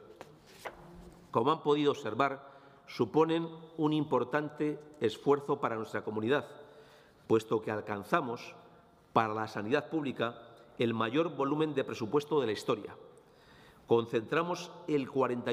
Como han podido observar, suponen un importante esfuerzo para nuestra comunidad, puesto que alcanzamos para la sanidad pública el mayor volumen de presupuesto de la historia. Concentramos el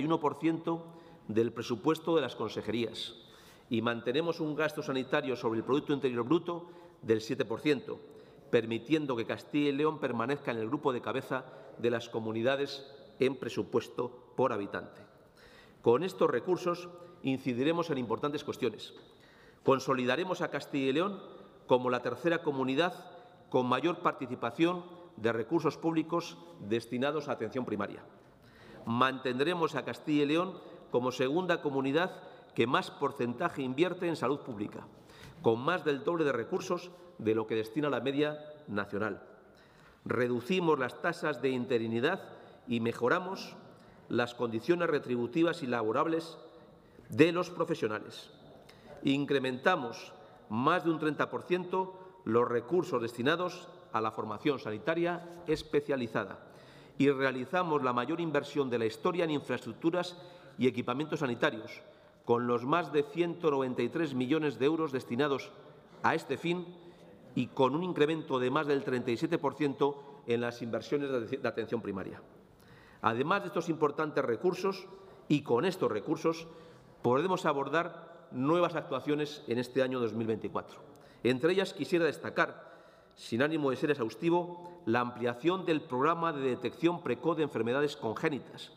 41% del presupuesto de las consejerías y mantenemos un gasto sanitario sobre el Producto Interior Bruto del 7%, permitiendo que Castilla y León permanezca en el grupo de cabeza de las comunidades en presupuesto por habitante. Con estos recursos incidiremos en importantes cuestiones. Consolidaremos a Castilla y León como la tercera comunidad con mayor participación de recursos públicos destinados a atención primaria. Mantendremos a Castilla y León como segunda comunidad que más porcentaje invierte en salud pública, con más del doble de recursos de lo que destina la media nacional. Reducimos las tasas de interinidad y mejoramos las condiciones retributivas y laborables de los profesionales. Incrementamos más de un 30% los recursos destinados a la formación sanitaria especializada y realizamos la mayor inversión de la historia en infraestructuras y equipamientos sanitarios, con los más de 193 millones de euros destinados a este fin y con un incremento de más del 37% en las inversiones de atención primaria. Además de estos importantes recursos, y con estos recursos, podremos abordar nuevas actuaciones en este año 2024. Entre ellas quisiera destacar, sin ánimo de ser exhaustivo, la ampliación del programa de detección precoz de enfermedades congénitas,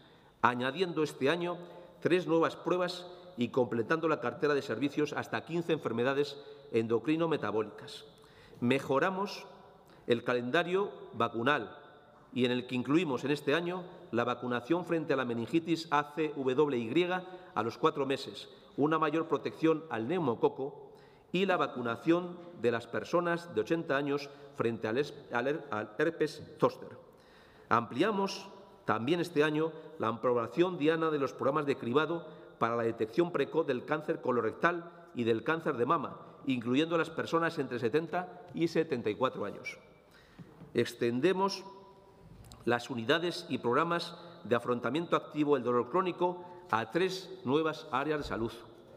añadiendo este año 3 nuevas pruebas y completando la cartera de servicios hasta 15 enfermedades endocrino-metabólicas. Mejoramos el calendario vacunal y en el que incluimos en este año la vacunación frente a la meningitis ACWY a los 4 meses, una mayor protección al neumococo y la vacunación de las personas de 80 años frente al herpes zóster. Ampliamos también este año la aprobación diana de los programas de cribado para la detección precoz del cáncer colorectal y del cáncer de mama, incluyendo a las personas entre 70 y 74 años. Extendemos las unidades y programas de afrontamiento activo del dolor crónico a 3 nuevas áreas de salud.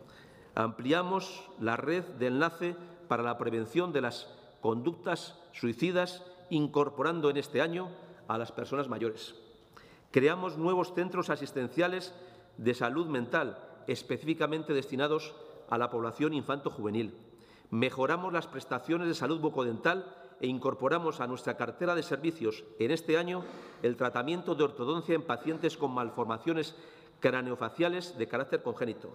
Ampliamos la red de enlace para la prevención de las conductas suicidas, incorporando en este año a las personas mayores. Creamos nuevos centros asistenciales de salud mental, específicamente destinados a la población infanto-juvenil. Mejoramos las prestaciones de salud bucodental e incorporamos a nuestra cartera de servicios en este año el tratamiento de ortodoncia en pacientes con malformaciones craneofaciales de carácter congénito.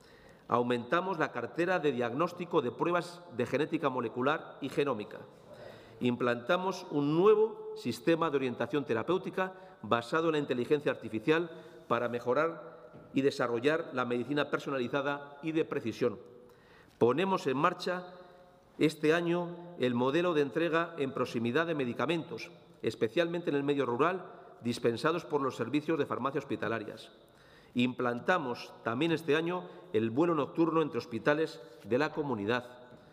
Aumentamos la cartera de diagnóstico de pruebas de genética molecular y genómica. Implantamos un nuevo sistema de orientación terapéutica basado en la inteligencia artificial para mejorar y desarrollar la medicina personalizada y de precisión. Ponemos en marcha este año el modelo de entrega en proximidad de medicamentos, especialmente en el medio rural, dispensados por los servicios de farmacia hospitalarias. Implantamos también este año el vuelo nocturno entre hospitales de la comunidad.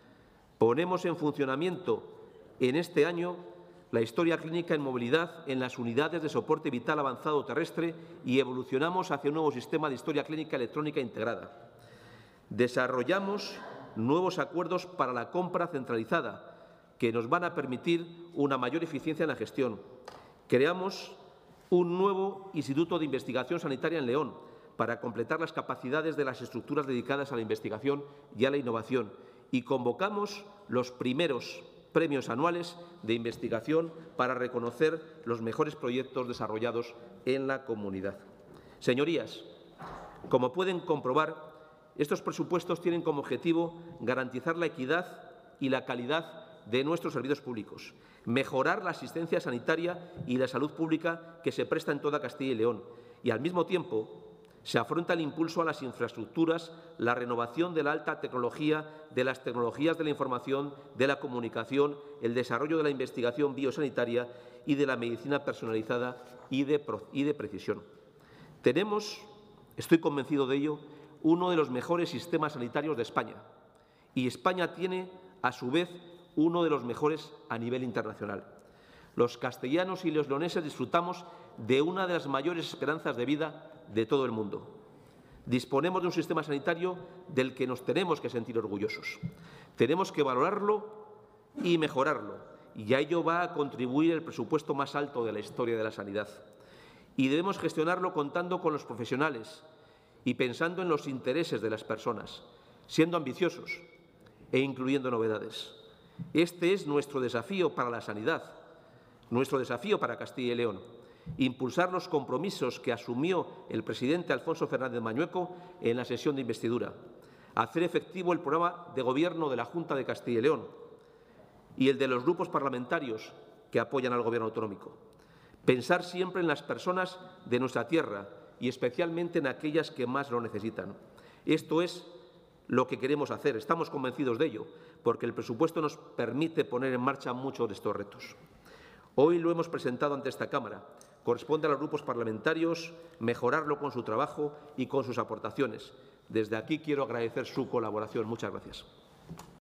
Ponemos en funcionamiento en este año la historia clínica en movilidad en las unidades de soporte vital avanzado terrestre y evolucionamos hacia un nuevo sistema de historia clínica electrónica integrada. Desarrollamos nuevos acuerdos para la compra centralizada que nos van a permitir una mayor eficiencia en la gestión. Creamos un nuevo Instituto de Investigación Sanitaria en León para completar las capacidades de las estructuras dedicadas a la investigación y a la innovación y convocamos los primeros premios anuales de investigación para reconocer los mejores proyectos desarrollados en la comunidad. Señorías, como pueden comprobar, estos presupuestos tienen como objetivo garantizar la equidad y la calidad de nuestros servicios públicos, mejorar la asistencia sanitaria y la salud pública que se presta en toda Castilla y León y, al mismo tiempo, se afronta el impulso a las infraestructuras, la renovación de la alta tecnología, de las tecnologías de la información, de la comunicación, el desarrollo de la investigación biosanitaria y de la medicina personalizada y de precisión. Tenemos, estoy convencido de ello, uno de los mejores sistemas sanitarios de España y España tiene, a su vez, uno de los mejores a nivel internacional. Los castellanos y los leoneses disfrutamos de una de las mayores esperanzas de vida de todo el mundo. Disponemos de un sistema sanitario del que nos tenemos que sentir orgullosos. Tenemos que valorarlo y mejorarlo, y a ello va a contribuir el presupuesto más alto de la historia de la sanidad. Y debemos gestionarlo contando con los profesionales y pensando en los intereses de las personas, siendo ambiciosos e incluyendo novedades. Este es nuestro desafío para la sanidad, nuestro desafío para Castilla y León. Impulsar los compromisos que asumió el presidente Alfonso Fernández Mañueco en la sesión de investidura, hacer efectivo el programa de Gobierno de la Junta de Castilla y León y el de los grupos parlamentarios que apoyan al Gobierno autonómico. Pensar siempre en las personas de nuestra tierra y especialmente en aquellas que más lo necesitan. Esto es lo que queremos hacer, estamos convencidos de ello, porque el presupuesto nos permite poner en marcha muchos de estos retos. Hoy lo hemos presentado ante esta Cámara. Corresponde a los grupos parlamentarios mejorarlo con su trabajo y con sus aportaciones. Desde aquí quiero agradecer su colaboración. Muchas gracias.